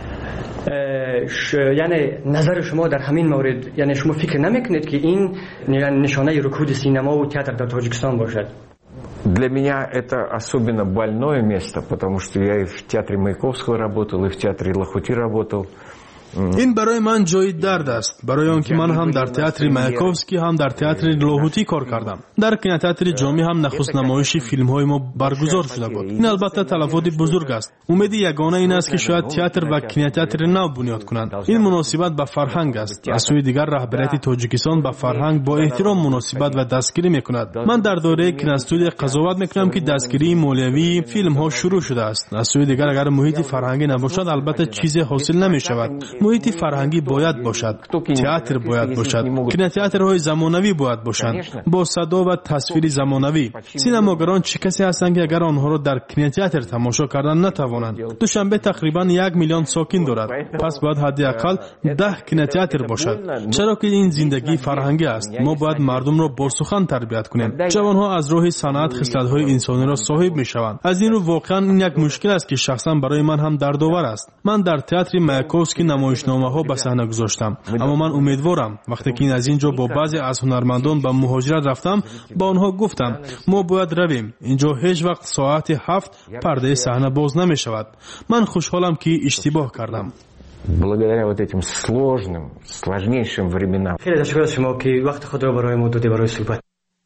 یعنی نظر شما در همین مورد، یعنی شما فکر نمیکنید که این نشانه رکود سینما و تئاتر در تاجیکستان باشد؟ Для меня это особенно больное место, потому что я и в театре Маяковского работал, и в театре Лахути работал. این برای من جای درد است، برای آنکه من هم در تئاتر مایاکوفسکی هم در تئاتر لاهوتی کار کردم. در کینوتئاتر جامی هم نخست نمایش فیلم‌های ما برگزار شده بود. این البته تلفات بزرگ است. امید یگانه این است که شاید تئاتر و کینوتئاتر نو بنیاد کنند. این مناسبت به فرهنگ است. از سوی دیگر رهبریت تاجیکستان به فرهنگ با احترام مناسبت و دستگیری میکند. من در دوره کیناستودی قضاوت میکنم که دستگیری مالیوی فیلم‌ها شروع شده است. از سوی دیگر اگر محیط فرهنگی نباشد البته چیزی حاصل نمیشود. محیط فرهنگی باید باشد، تئاتر باید باشد، کینوتئاترهای زمانوی باید باشند با صدا و تصویر زمانوی. سینماگران چه کسی هستند که اگر آنها را در کینوتئاتر تماشا کردن نتوانند؟ دوشنبه تقریبا 1 میلیون ساکن دارد، پس باید حداقل 10 کینوتئاتر باشد. چرا که این زندگی فرهنگی است. ما باید مردم را با سخن تربیت کنیم. جوانها از راه صنعت خصلت‌های انسانی را صاحب میشوند. از این رو واقعا این یک مشکل است که شخصا برای من هم دردآور است. من در تئاتر مایاکوفسکی نمایشنامه‌ها به صحنه گذاشتم، اما من امیدوارم وقتی که از اینجا با بعضی از هنرمندان به مهاجرت رفتم با آنها گفتم ما باید رویم. اینجا هیچ وقت ساعت 7 پرده صحنه باز نمی شود. من خوشحالم که اشتباه کردم. благодаря вот этим сложнейшим временам. خیلی تشکر شما که وقت خود را برای ما دادید برای صحبت.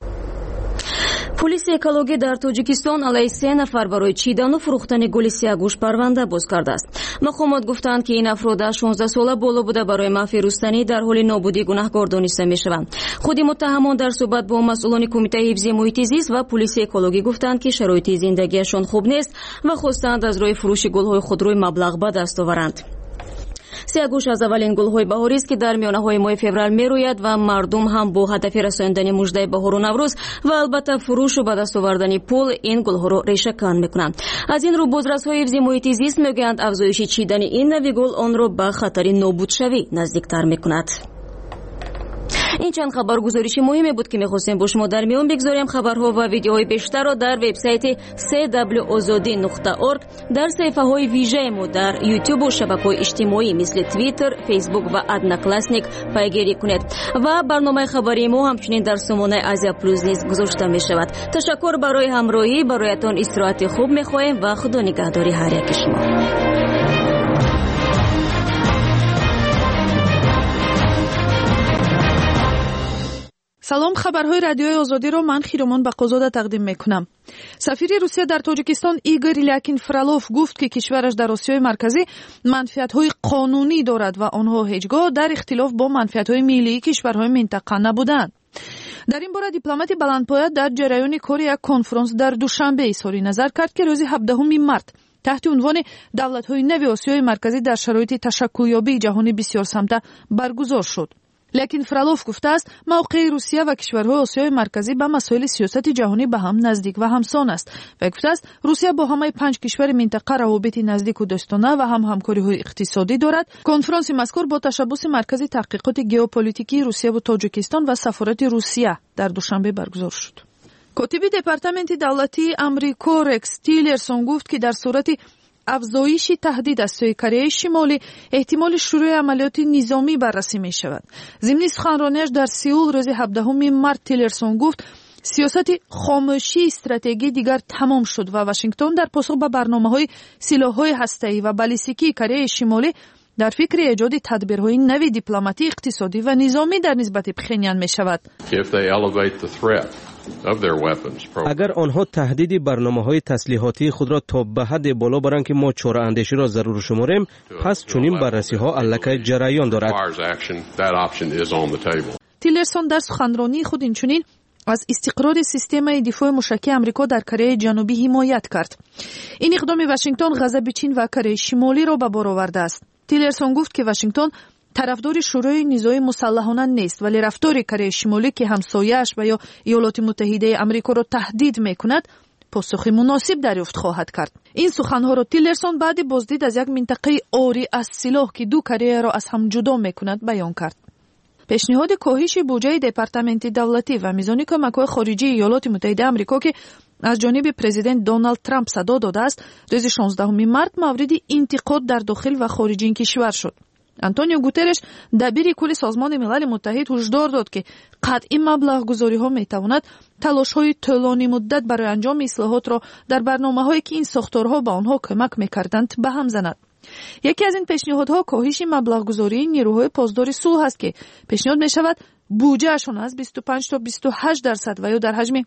پلیس اکولوژی در تاجیکستان علیه 3 نفر برای چیدن و فروختن گل سیاه‌گوش پرونده باز کرده است. مقامات گفتند که این افراد 16 ساله بالا بوده برای منفی رستنی در حال نابودی گناهکار دانسته میشوند. خود متهمان در صحبت با مسئولان کمیته حفظ محیط زیست و پلیس اکولوژی گفتند که شرایط زندگیشان خوب نیست و خواستند از راه فروش گل‌های خودروی مبلغ به دست آورند. سیاه‌گوش از اولین گل‌های بهاری است که در میانه‌های ماه فوریه می‌روید و مردم هم با هدف رساندن مژده بهار و نوروز و البته فروش و به دست آوردن پول این گل‌ها را ریشه‌کن می‌کنند. از این رو بازرس‌های حفظ محیط زیست می‌گویند افزایش چیدن این نوع گل آن را به خطر نابود شوی نزدیک‌تر می‌کند. این چند خبرگزارش مهمی بود که می‌خواستیم با شما در میان بگذاریم. خبرها و ویدیوهای بیشتر را در وبسایت cwazodi.org، در صفحه‌های ویژه ما در یوتیوب و شبکه‌های اجتماعی مثل توییتر، فیسبوک و ادناکلاسنیک پیگیری کنید و برنامه خبری ما همچنین در سامانه آسیا پلوس نیز گذاشته می‌شود. تشکر برای همراهی. برایتان استراحت خوب می‌خواهیم و خدا نگهداری هر یک شما. салом, хабарҳои радиои озодиро ман хиромон бақозода тақдим мекунам. сафири русия дар тоҷикистон Игор Илякин Фролов гуфт ки кишвараш дар осиёи марказӣ манфиатҳои қонунӣ дорад ва онҳо ҳеҷ гоҳ дар ихтилоф бо манфиатҳои миллии кишварҳои минтақа набуданд. дар ин бора дипломати баландпоя дар ҷараёни кори як конфронс дар душанбе изҳори назар кард ки рӯзи 17 март таҳти унвони давлатҳои нави осиёи марказӣ дар шароити ташаккулёбии ҷаҳони бисёрсамта баргузор шуд. лекин Фролов гуфтааст, мавқеи Русия ва кишварҳои осиёи марказӣ ба масоили сиёсати ҷаҳонӣ ба ҳам наздик ва ҳамсон аст. Вай гуфтааст, Русия бо ҳамаи 5 кишвари минтақа равобити наздику дӯстона ва ҳам ҳамкориҳои иқтисодӣ дорад. Конфронси мазкур бо ташаббуси маркази таҳқиқоти геополитикии Русияву Тоҷикистон ва сафорати Русия дар душанбе баргузор шуд. котиби департаменти давлатии Амрико Рекс Тиллерсон гуфт ки дар сурати афзоиши таҳдид аз сӯи Кореяи Шимолӣ эҳтимоли шурӯъи амалиёти низомӣ баррасӣ мешавад. зимни суханронияш дар Сеул рӯзи 17 март Тиллерсон гуфт, сиёсати хомӯшии стратегӣ дигар тамом шуд ва Вашингтон дар посух ба барномаҳои силоҳҳои ҳастаӣ ва баллистикии Кореяи Шимолӣ дар фикри эҷоди тадбирҳои нави дипломатӣ, иқтисодӣ ва низомӣ дар нисбати Пхеньян мешавад. агар онҳо таҳдиди барномаҳои таслиҳотии худро то ба ҳадде боло баранд ки мо чораандеширо зарур шуморем, пас чунин баррасиҳо аллакай ҷараён дорад. Тиллерсон дар суханронии худ инчунин аз истиқрори системаи дифоъи мушакии Амрико дар Кореяи Ҷанубӣ ҳимоят кард. ин иқдоми Вашингтон ғазаби Чин ва Кореяи Шимолиро ба бор овардааст. Тиллерсон гуфт ки Вашингтон тарафдори шӯрои низои мусаллаҳона нест, вале рафтори Кореяи Шимолӣ ки ҳамсояаш ва ё Иёлоти Муттаҳидаи Амрикоро таҳдид мекунад, посухи муносиб дарёфт хоҳад кард. ин суханҳоро Тиллерсон баъди боздид аз як минтақаи ори аз силоҳ ки ду Кореяро аз ҳам ҷудо мекунад баён кард. пешниҳоди коҳиши буҷаи департаменти давлатӣ ва мизони кӯмакҳои хориҷии Иёлоти Муттаҳидаи Амрико ки аз ҷониби президент Доналд Трамп садо додааст, рӯзи 16 март мавриди интиқод дар дохил ва хориҷи ин кишвар шуд. Антонио Гутереш, дабири кулли Созмони Милали Муттаҳид, ҳушдор дод ки қатъи маблағгузориҳо метавонад талошҳои тӯлонӣ муддат барои анҷоми ислоҳотро дар барномаҳое ки ин сохторҳо ба онҳо кӯмак мекарданд ба ҳам занад. яке аз ин пешниҳодҳо коҳиши маблағгузории нирӯҳои поздори сулҳ аст ки пешниҳод мешавад буҷаашон аз 25 то 28% ва ё дар ҳаҷми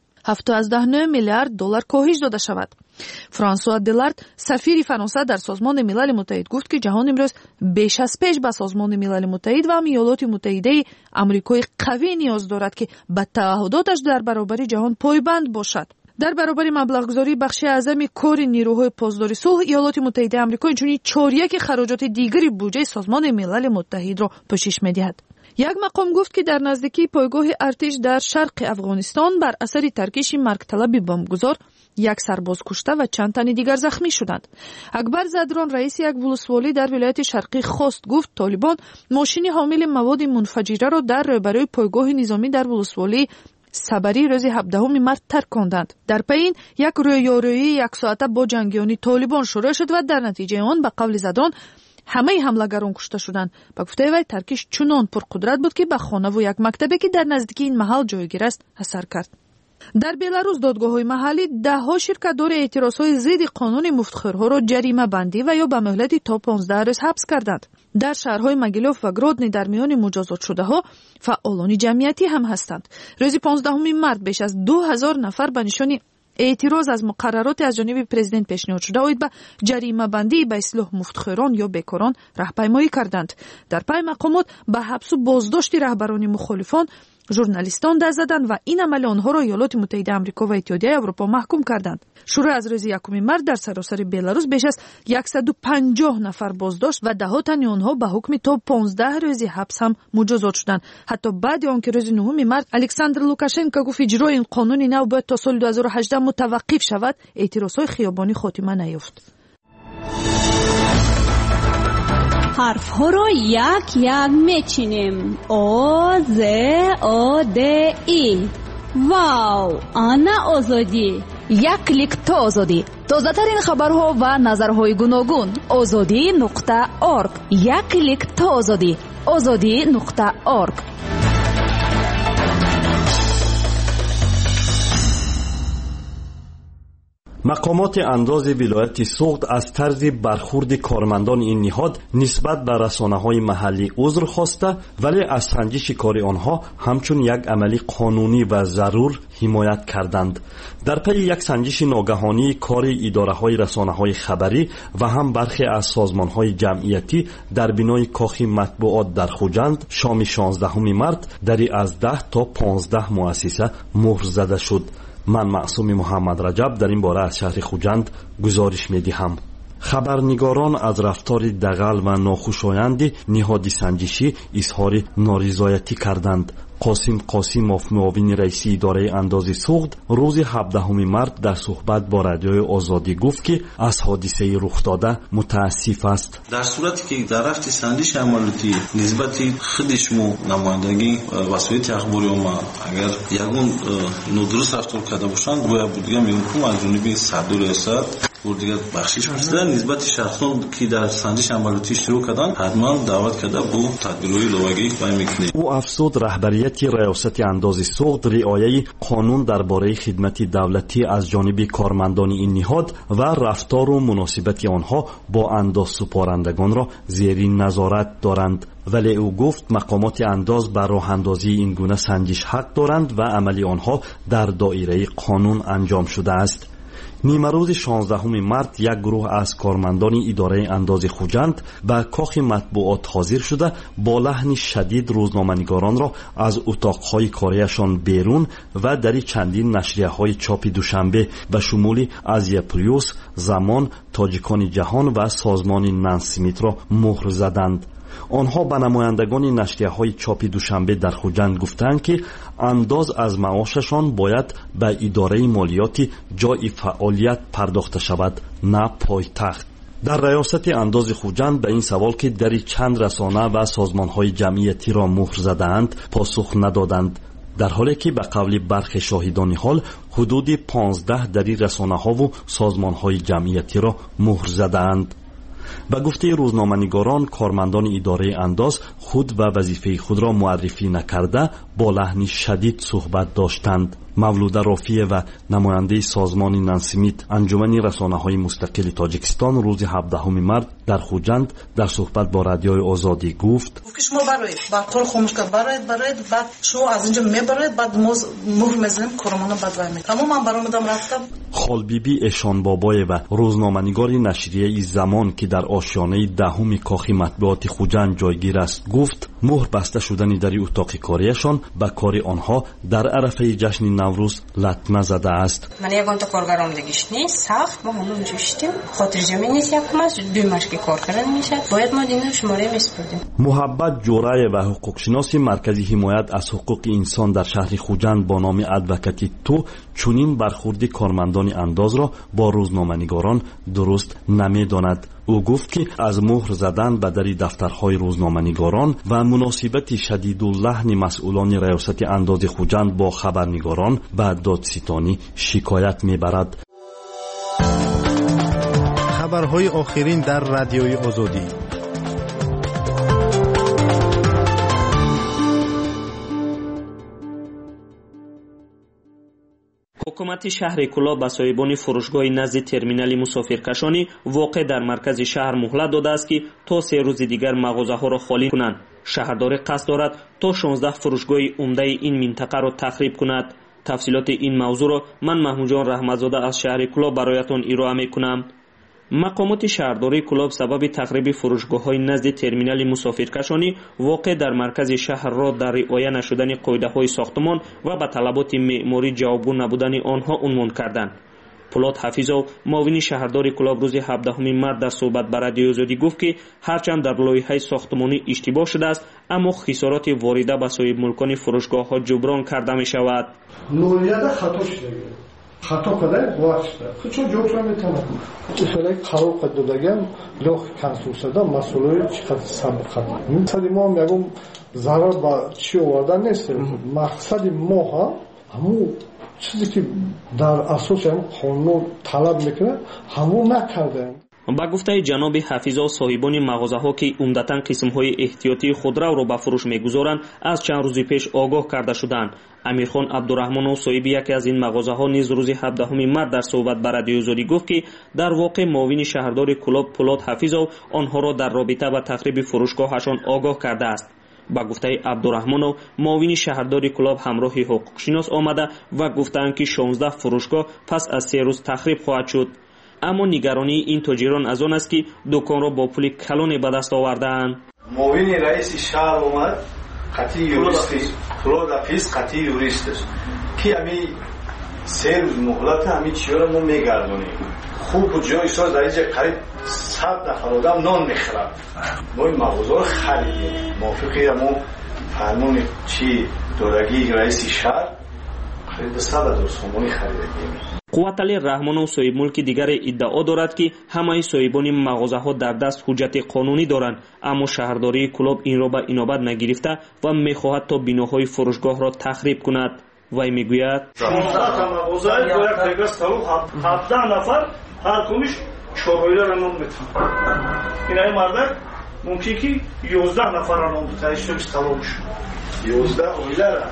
7.9 миллиард доллар коҳиш дода шавад. Франсуа Делард, сафири Фаронса дар Созмони Милали Муттаҳид, гуфт ки ҷаҳон имрӯз беш аз пеш ба Созмони Милали Муттаҳид ва Иёлоти Муттаҳидаи Амрикои қавӣ ниёз дорад ки ба таъҳудоташ дар баробари ҷаҳон пойбанд бошад. дар баробари маблағгузории бахши аъзами кори нирӯҳои поздори сулҳ, Иёлоти Муттаҳидаи Амрико инчунин 4/1 хароҷоти дигари буҷаи Созмони Милали Муттаҳидро пӯшиш медиҳад. як мақом гуфт ки дар наздикии пойгоҳи артиш дар шарқи Афғонистон бар асари таркиши маргталаби бомбгузор як сарбоз кушта ва чанд тани дигар захмӣ шуданд. Акбар Задрон, раиси як вулусволӣ дар вилояти Шарқӣ Хост, гуфт Толибон мошини ҳомили маводи мунфаҷираро дар рӯбарои пойгоҳи низомӣ дар вулусволии Сабарӣ рӯзи 17 март тарконданд. дар паин як рӯёрӯии яксоата бо ҷангиёни Толибон шурӯъ шуд ва дар натиҷаи он ба қавли Задрон ҳамаи ҳамлагарон кушта шуданд. Ба гуфтаи вай таркиш чунон пурқудрат буд ки ба хонаву як мактабе ки дар наздикии ин маҳал ҷойгир аст асар кард. дар Беларус додгоҳҳои маҳаллӣ даҳҳо ширкатдори эътирозҳои зидди қонуни муфтхӯрҳоро ҷаримабандӣ ва ё ба муҳлати то 15 рӯз ҳабс карданд. дар шаҳрҳои Могилёв ва Гродни дар миёни муҷозотшудаҳо фаъолони ҷамъиятӣ ҳам ҳастанд. рӯзи 15 март беш аз 2000 нафар ба нишони эътироз аз муқаррароте аз ҷониби президент пешниҳодшуда оид ба ҷаримабандии ба ислоҳ муфтхӯрон ё бекорон раҳпаймоӣ карданд. дар пай мақомот ба ҳабсу боздошти раҳбарони мухолифон, журналистон даст заданд ва ин амали онҳоро Иёлоти Муттаҳидаи Амрико ва Иттиҳодияи Аврупо маҳкум карданд. шурӯъ аз рӯзи 1 март дар саросари Беларус беш аз 150 нафар боздошт ва даҳҳо тани онҳо ба ҳукми то 15 рӯзи ҳабс ҳам муҷозот шуданд. ҳатто баъди он ки рӯзи 9 март Александр Лукашенко гуфт иҷрои ин қонуни нав бояд то соли 2018 мутаваққиф шавад, эътирозҳои хиёбонӣ хотима наёфт. ҳарфҳоро як мечинем. О, З, О, Д, И. Вау, ана озодӣ. як клик то озодӣ. тозатарин хабарҳо ва назарҳои гуногун. озодӣ.орг. як клик то озодӣ. озодӣ.орг. مقامات انداز ولایت سوغد از طرز برخورد کارمندان این نهاد نسبت به رسانه‌های محلی عذر خواسته، ولی از سنجش کار آنها همچون یک عملی قانونی و ضرور حمایت کردند. در پی یک سنجش ناگهانی کار اداره‌های رسانه‌های خبری و هم برخی از سازمان‌های جمعیتی در بینای کاخ مطبوعات در خوجند شام 16 مارت دری از 10 تا 15 مؤسسه مهر زده شد. من معصوم محمد رجب در این باره از شهر خوجند گزارش می‌دهم. خبرنگاران از رفتار دغل و ناخوشایند نهاد سنجشی اظهار نارضایتی کردند. قاسم قاسموف معاون رئیس اداره انداز سوغد روز 17 مارت در صحبت با رادیوی آزادی گفت که از حادثه رخ داده متاسف است. در صورتی که در رفت سنجش عملیاتی نسبت خودشمو نمایندگی وسایل اخباری ما اگر یگون نادرست رفتار کرده باشند باید بودگی میگم از جانب صدر ریاست و دیگر بخشش می‌شدن نسبت شخصان که در سنجش عملیاتی اشتراک کردند حتما دعوت کرده با تدبیرهای لایحه‌ای بیان می‌کنیم. او افزود رهبریت ریاست انداز سوغد رعایت قانون درباره خدمت دولتی از جانب کارمندان این نهاد و رفتار و مناسبت آنها با انداز سپارندگان را زیر نظارت دارند. ولی او گفت مقامات انداز بر راه اندازی این گونه سنجش حق دارند و عمل آنها در دایره قانون انجام شده است. نیمه روز 16 مارت یک گروه از کارمندان اداره انداز خوجند به کاخ مطبوعات حاضر شده با لحن شدید روزنامه‌نگاران را از اتاقهای کاریشان بیرون و در چندین نشریه‌های چاپ دوشنبه به شمول ازیا پلیوس، زمان، تاجیکان جهان و سازمان نانسمیت را مهر زدند. آنها به نمایندگان نشریه‌های چاپ دوشنبه در خوجند گفتند که انداز از معاششان باید به اداره مالیاتی جای فعالیت پرداخته شود، نه پایتخت. در ریاست انداز خوجند به این سوال که در چند رسانه و سازمان‌های جمعیتی را مهر زدند پاسخ ندادند، در حالی که به قول برخی شاهدان حال حدود 15 در رسانه‌ها و سازمان‌های جمعیتی را مهر زدند. به گفته روزنامه‌نگاران کارمندان اداره انداز خود و وظیفه خود را معرفی نکرده با لحن شدید صحبت داشتند. مولوده رافیه و نماینده سازمان نانسمیت انجمن رسانه‌های مستقل تاجیکستان روز 17 مارت در خوجند در صحبت با رادیوی آزادی گفت شما برایید با قول خاموش کرد برایید بعد شما از اینجا میبرید بعد مهر میزنیم کارمندان بعد وای میکنم. اما من برآمدم رفتم. خالبیبی اشان بابای و روزنامه‌نگار نشریه زمان که در آشیانه 10 کاخ مطبوعات خوجند جایگیر است گفت مهر بسته شدن در اتاق کاریشان به کار آنها در عرفه جشن نوروز لطمه زده است. من یگان تا کارگرام دیگیش نیست سخت ما همون جوشتیم خاطر جمعی نیست یکم از دوی مشکی کار کردن میشه باید ما دینه شماره میسپردیم. محبت جورای و حقوقشناس مرکزی حمایت از حقوق انسان در شهر خوجند با نام ادوکاتی تو چنین برخورد کارمندان انداز را با روزنامه‌نگاران درست نمی‌داند. او گفت که از مهر زدن به در دفترهای روزنامه‌نگاران و مناسبت شدیداللحن مسئولان ریاست انداز خوجند با خبرنگاران به دادستانی شکایت می‌برد. خبرهای آخرین در رادیوی آزادی. ҳукумати шаҳри кӯло ба соҳибони фурӯшгоҳи назди терминали мусофиркашонӣ воқеъ дар маркази шаҳр муҳлат додааст ки то 3 рӯзи дигар мағозаҳоро холӣ кунанд. шаҳрдорӣ қасд дорад то 16 фурӯшгоҳи умдаи ин минтақаро тахриб кунад. тафсилоти ин мавзӯъро ман маҳмуҷон раҳматзода аз шаҳри кӯло бароятон ироа мекунам. мақомоти шаҳрдории кӯлоб сабаби тахриби фурӯшгоҳҳои назди терминали мусофиркашонӣ воқеъ дар маркази шаҳрро дар риоя нашудани қоидаҳои сохтмон ва ба талаботи меъморӣ ҷавобгӯ набудани онҳо унвон карданд. пулот ҳафизов муовини шаҳрдори кӯлоб рӯзи 17 март дар суҳбат ба радиои озодӣ гуфт ки ҳарчанд дар лоиҳаи сохтмонӣ иштибоҳ шудааст аммо хисороти ворида ба соҳибмулкони фурӯшгоҳҳо ҷуброн карда мешавад. خطا کرده وقت چون جوکش میتونه اشاره قرار دادگان لوح کنسول شده مسئولای چقدر صبر کرد مثلا ما میگم ضرر با چی آوردن نیست مقصد ما همون چیزی که در اساس هم قانون طلب میکنه همون نکردن. ба гуфтаи ҷаноби ҳафизов, соҳибони мағозаҳо ки умдатан қисмҳои эҳтиётии худравро ба фурӯш мегузоранд, аз чанд рӯзи пеш огоҳ карда шуданд. амирхон абдураҳмонов, соҳиби яке аз ин мағозаҳо, низ рӯзи 17 март дар суҳбат ба радиоозодӣ гуфт ки дар воқеъ муовини шаҳрдори Кӯлоб Пӯлод Ҳафизов онҳоро дар робита ба тахриби фурӯшгоҳашон огоҳ кардааст. ба гуфтаи абдураҳмонов, муовини шаҳрдори Кӯлоб ҳамроҳи ҳуқуқшинос омада ва гуфтанд ки 16 фурӯшгоҳ пас аз 3 рӯз тахриб хоҳад шуд. аммо нигаронии ин тоҷирон аз он аст ки дуконро бо пули калоне ба даст овардаанд. муовини раиси шаҳр омад, қатъи юристи Пӯлод Ҳафиз, қатъи юристаш ки ами 3 рӯз муҳлата ами чиёро мо мегардонем. хуб ҷои соз дар инҷа қариб 100 нафар одам нон мехӯрад. мо ин мағозаро харидем. мувофиқи мо фармони чи дорагии раиси шаҳр қариб 100 000 сомонӣ харидем. қувватали раҳмонов, соҳибмулки дигаре, иддао дорад ки ҳамаи соҳибони мағозаҳо дар даст ҳуҷҷати қонунӣ доранд, аммо шаҳрдории Кӯлоб инро ба инобат нагирифта ва мехоҳад то биноҳои фурӯшгоҳро тахриб кунад. вай мегӯяд 16 мағоза бояд бегас талу 17 нафар ҳар куниш 4 оиларо нон метавонад. инаи мардак мумкин ки 11 нафарро нон битаҳад, иштобис талу буш 11 оилара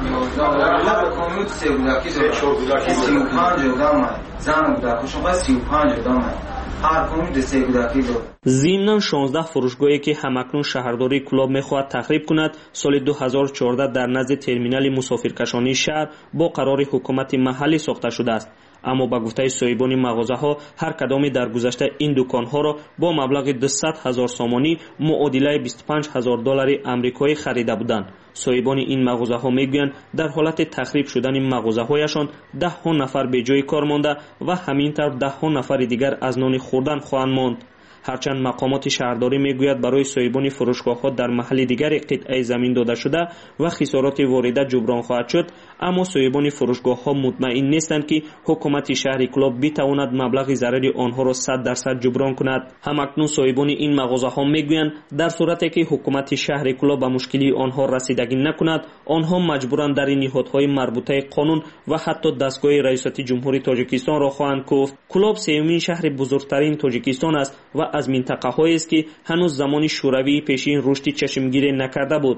کامیون سه بودکی دارد 35 آدم زن بودکشون باید 35 آدم هر کامیون سه بودکی دارد. зимнан 16 фурӯшгоҳе ки ҳамакнун шаҳрдории Кӯлоб мехоҳад тахриб кунад, соли 2014 дар назди терминали мусофиркашонии шаҳр бо қарори ҳукумати маҳаллӣ сохта шудааст. аммо ба гуфтаи соҳибони мағозаҳо, ҳар кадоми дар гузашта ин дуконҳоро бо маблағи 200 000 сомонӣ, муодилаи 25 000 доллари амрикоӣ харида буданд. соҳибони ин мағозаҳо мегӯянд, дар ҳолати тахриб шудани мағозаҳояшон даҳҳо нафар беҷои кор монда ва ҳамин тавр даҳҳо нафари дигар аз нони хӯрдан хоҳанд монд. ҳарчанд мақомоти шаҳрдорӣ мегӯяд барои соҳибони фурӯшгоҳҳо дар маҳалли дигаре қитъаи замин дода шуда ва хисороти ворида ҷуброн хоҳад шуд, аммо соҳибони фурӯшгоҳҳо мутмаъин нестанд ки ҳукумати шаҳри Кӯлоб битавонад маблағи зарари онҳоро 100% ҷуброн кунад. ҳамакнун соҳибони ин мағозаҳо мегӯянд, дар сурате ки ҳукумати шаҳри Кӯлоб ба мушкилии онҳо расидагӣ накунад, онҳо маҷбуранд дар ниҳодҳои марбутаи қонун ва ҳатто дастгоҳи раисати ҷумҳури Тоҷикистонро хоҳанд куфт. Кӯлоб сеюмин шаҳри бузургтарини Тоҷикистон аст ва аз минтақаҳоест ки ҳанӯз замони шӯравии пешин рушди чашмгире накарда буд.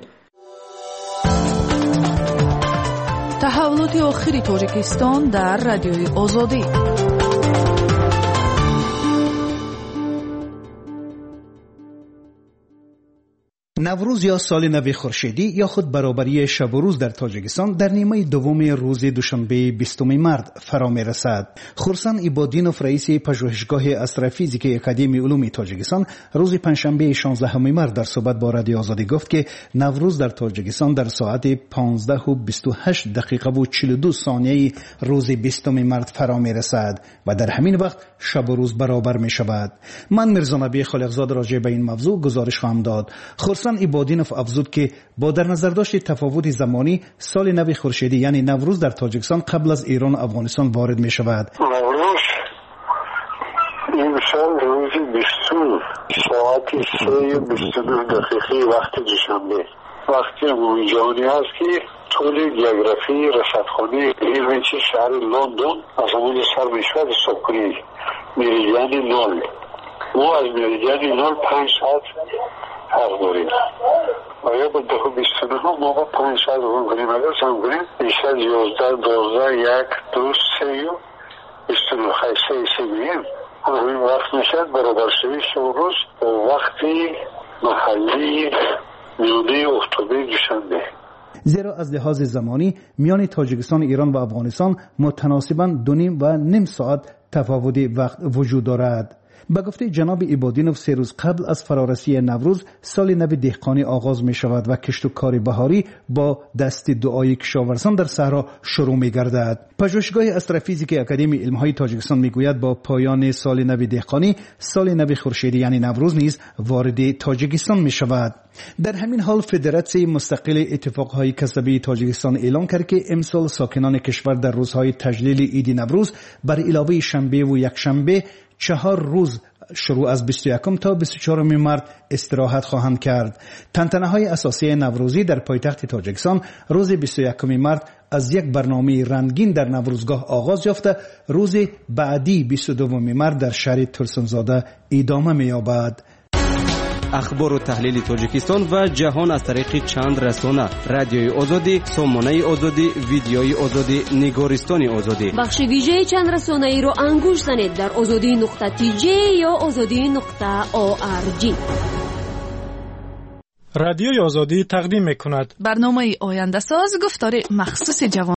таҳаввулоти охири Тоҷикистон дар радиои Озодӣ. наврӯз ё соли нави хуршедӣ ё худ баробарии шабу рӯз дар тоҷикистон дар нимаи дуввуми рӯзи душанбеи 20 март фаро мерасад. хурсан ибодинов, раиси пажӯҳишгоҳи астрофизикаи академияи улуми тоҷикистон, рӯзи панҷшанбеи 16 март дар суҳбат бо радиои Озодӣ гуфт ки наврӯз дар тоҷикистон дар соати 15:28 42 сонияи рӯзи 20 март фаро мерасад ва дар ҳамин вақт шабу рӯз баробар мешавад. ман мирзонабии холиқзод роҷеъ ба ин мавзӯъ гузориш хоҳам дод. хурсан ибодинов афзуд ки бо дар назардошти тафовути замонӣ соли нави хуршедӣ яъне наврӯз дар тоҷикистон қабл аз Ирону Афғонистон ворид мешавад. наврӯз имсол рӯзи 20 соати 3:29 вақти душанбе вақти умумиҷаҳонӣ аст ки тӯли географии расадхонаи гринвичи шаҳри Лондон аз ҳамони сар мешавад ҳисоб кунед меридиани 0. мо аз меридиани 0 5 соат فرق داریم و یا با 10:29 ما با 5 ساعت بگم کنیم اگر سم کنیم بیشتر 11 12 1 2 3 29 خیسته ایسی بگیم همین وقت میشد برابر شوی شب روز و وقتی محلی میانه اکتبر دوشنبه. زیرا از لحاظ زمانی میان تاجیکستان، ایران و افغانستان متناسباً 2.5 ساعت تفاوت وقت وجود دارد. به گفته جناب عبادینوف 3 روز قبل از فرارسی نوروز سال نو دهقانی آغاز می شود و کشت و کار بهاری با دست دعای کشاورزان در صحرا شروع می گردد. پژوهشگاه استروفیزیک اکادمی علمهای تاجیکستان می گوید با پایان سال نو دهقانی سال نو خورشیدی یعنی نوروز نیز وارد تاجیکستان می شود. در همین حال فدراسیون مستقل اتفاقهای کسبی تاجیکستان اعلام کرد که امسال ساکنان کشور در روزهای تجلیل عید نوروز بر علاوه شنبه و یکشنبه 4 روز شروع از 21 تا 24 مارس استراحت خواهند کرد. تنتنه‌های اساسی نوروزی در پایتخت تاجیکستان روز 21 مارس از یک برنامه رنگین در نوروزگاه آغاز یافته روز بعدی 22 مارس در شهر ترسنزاده ادامه می‌یابد. اخبار و تحلیل تاجیکستان و جهان از طریق چند رسانه: رادیوی آزادی، سامانه آزادی، ویدیوی آزادی، نگارستان آزادی. بخش ویژه چند رسانه ای را انگوش زنید در azadi.tj یا azadi.org. رادیوی آزادی تقدیم می‌کند برنامه آینده ساز گفتار مخصوص جوان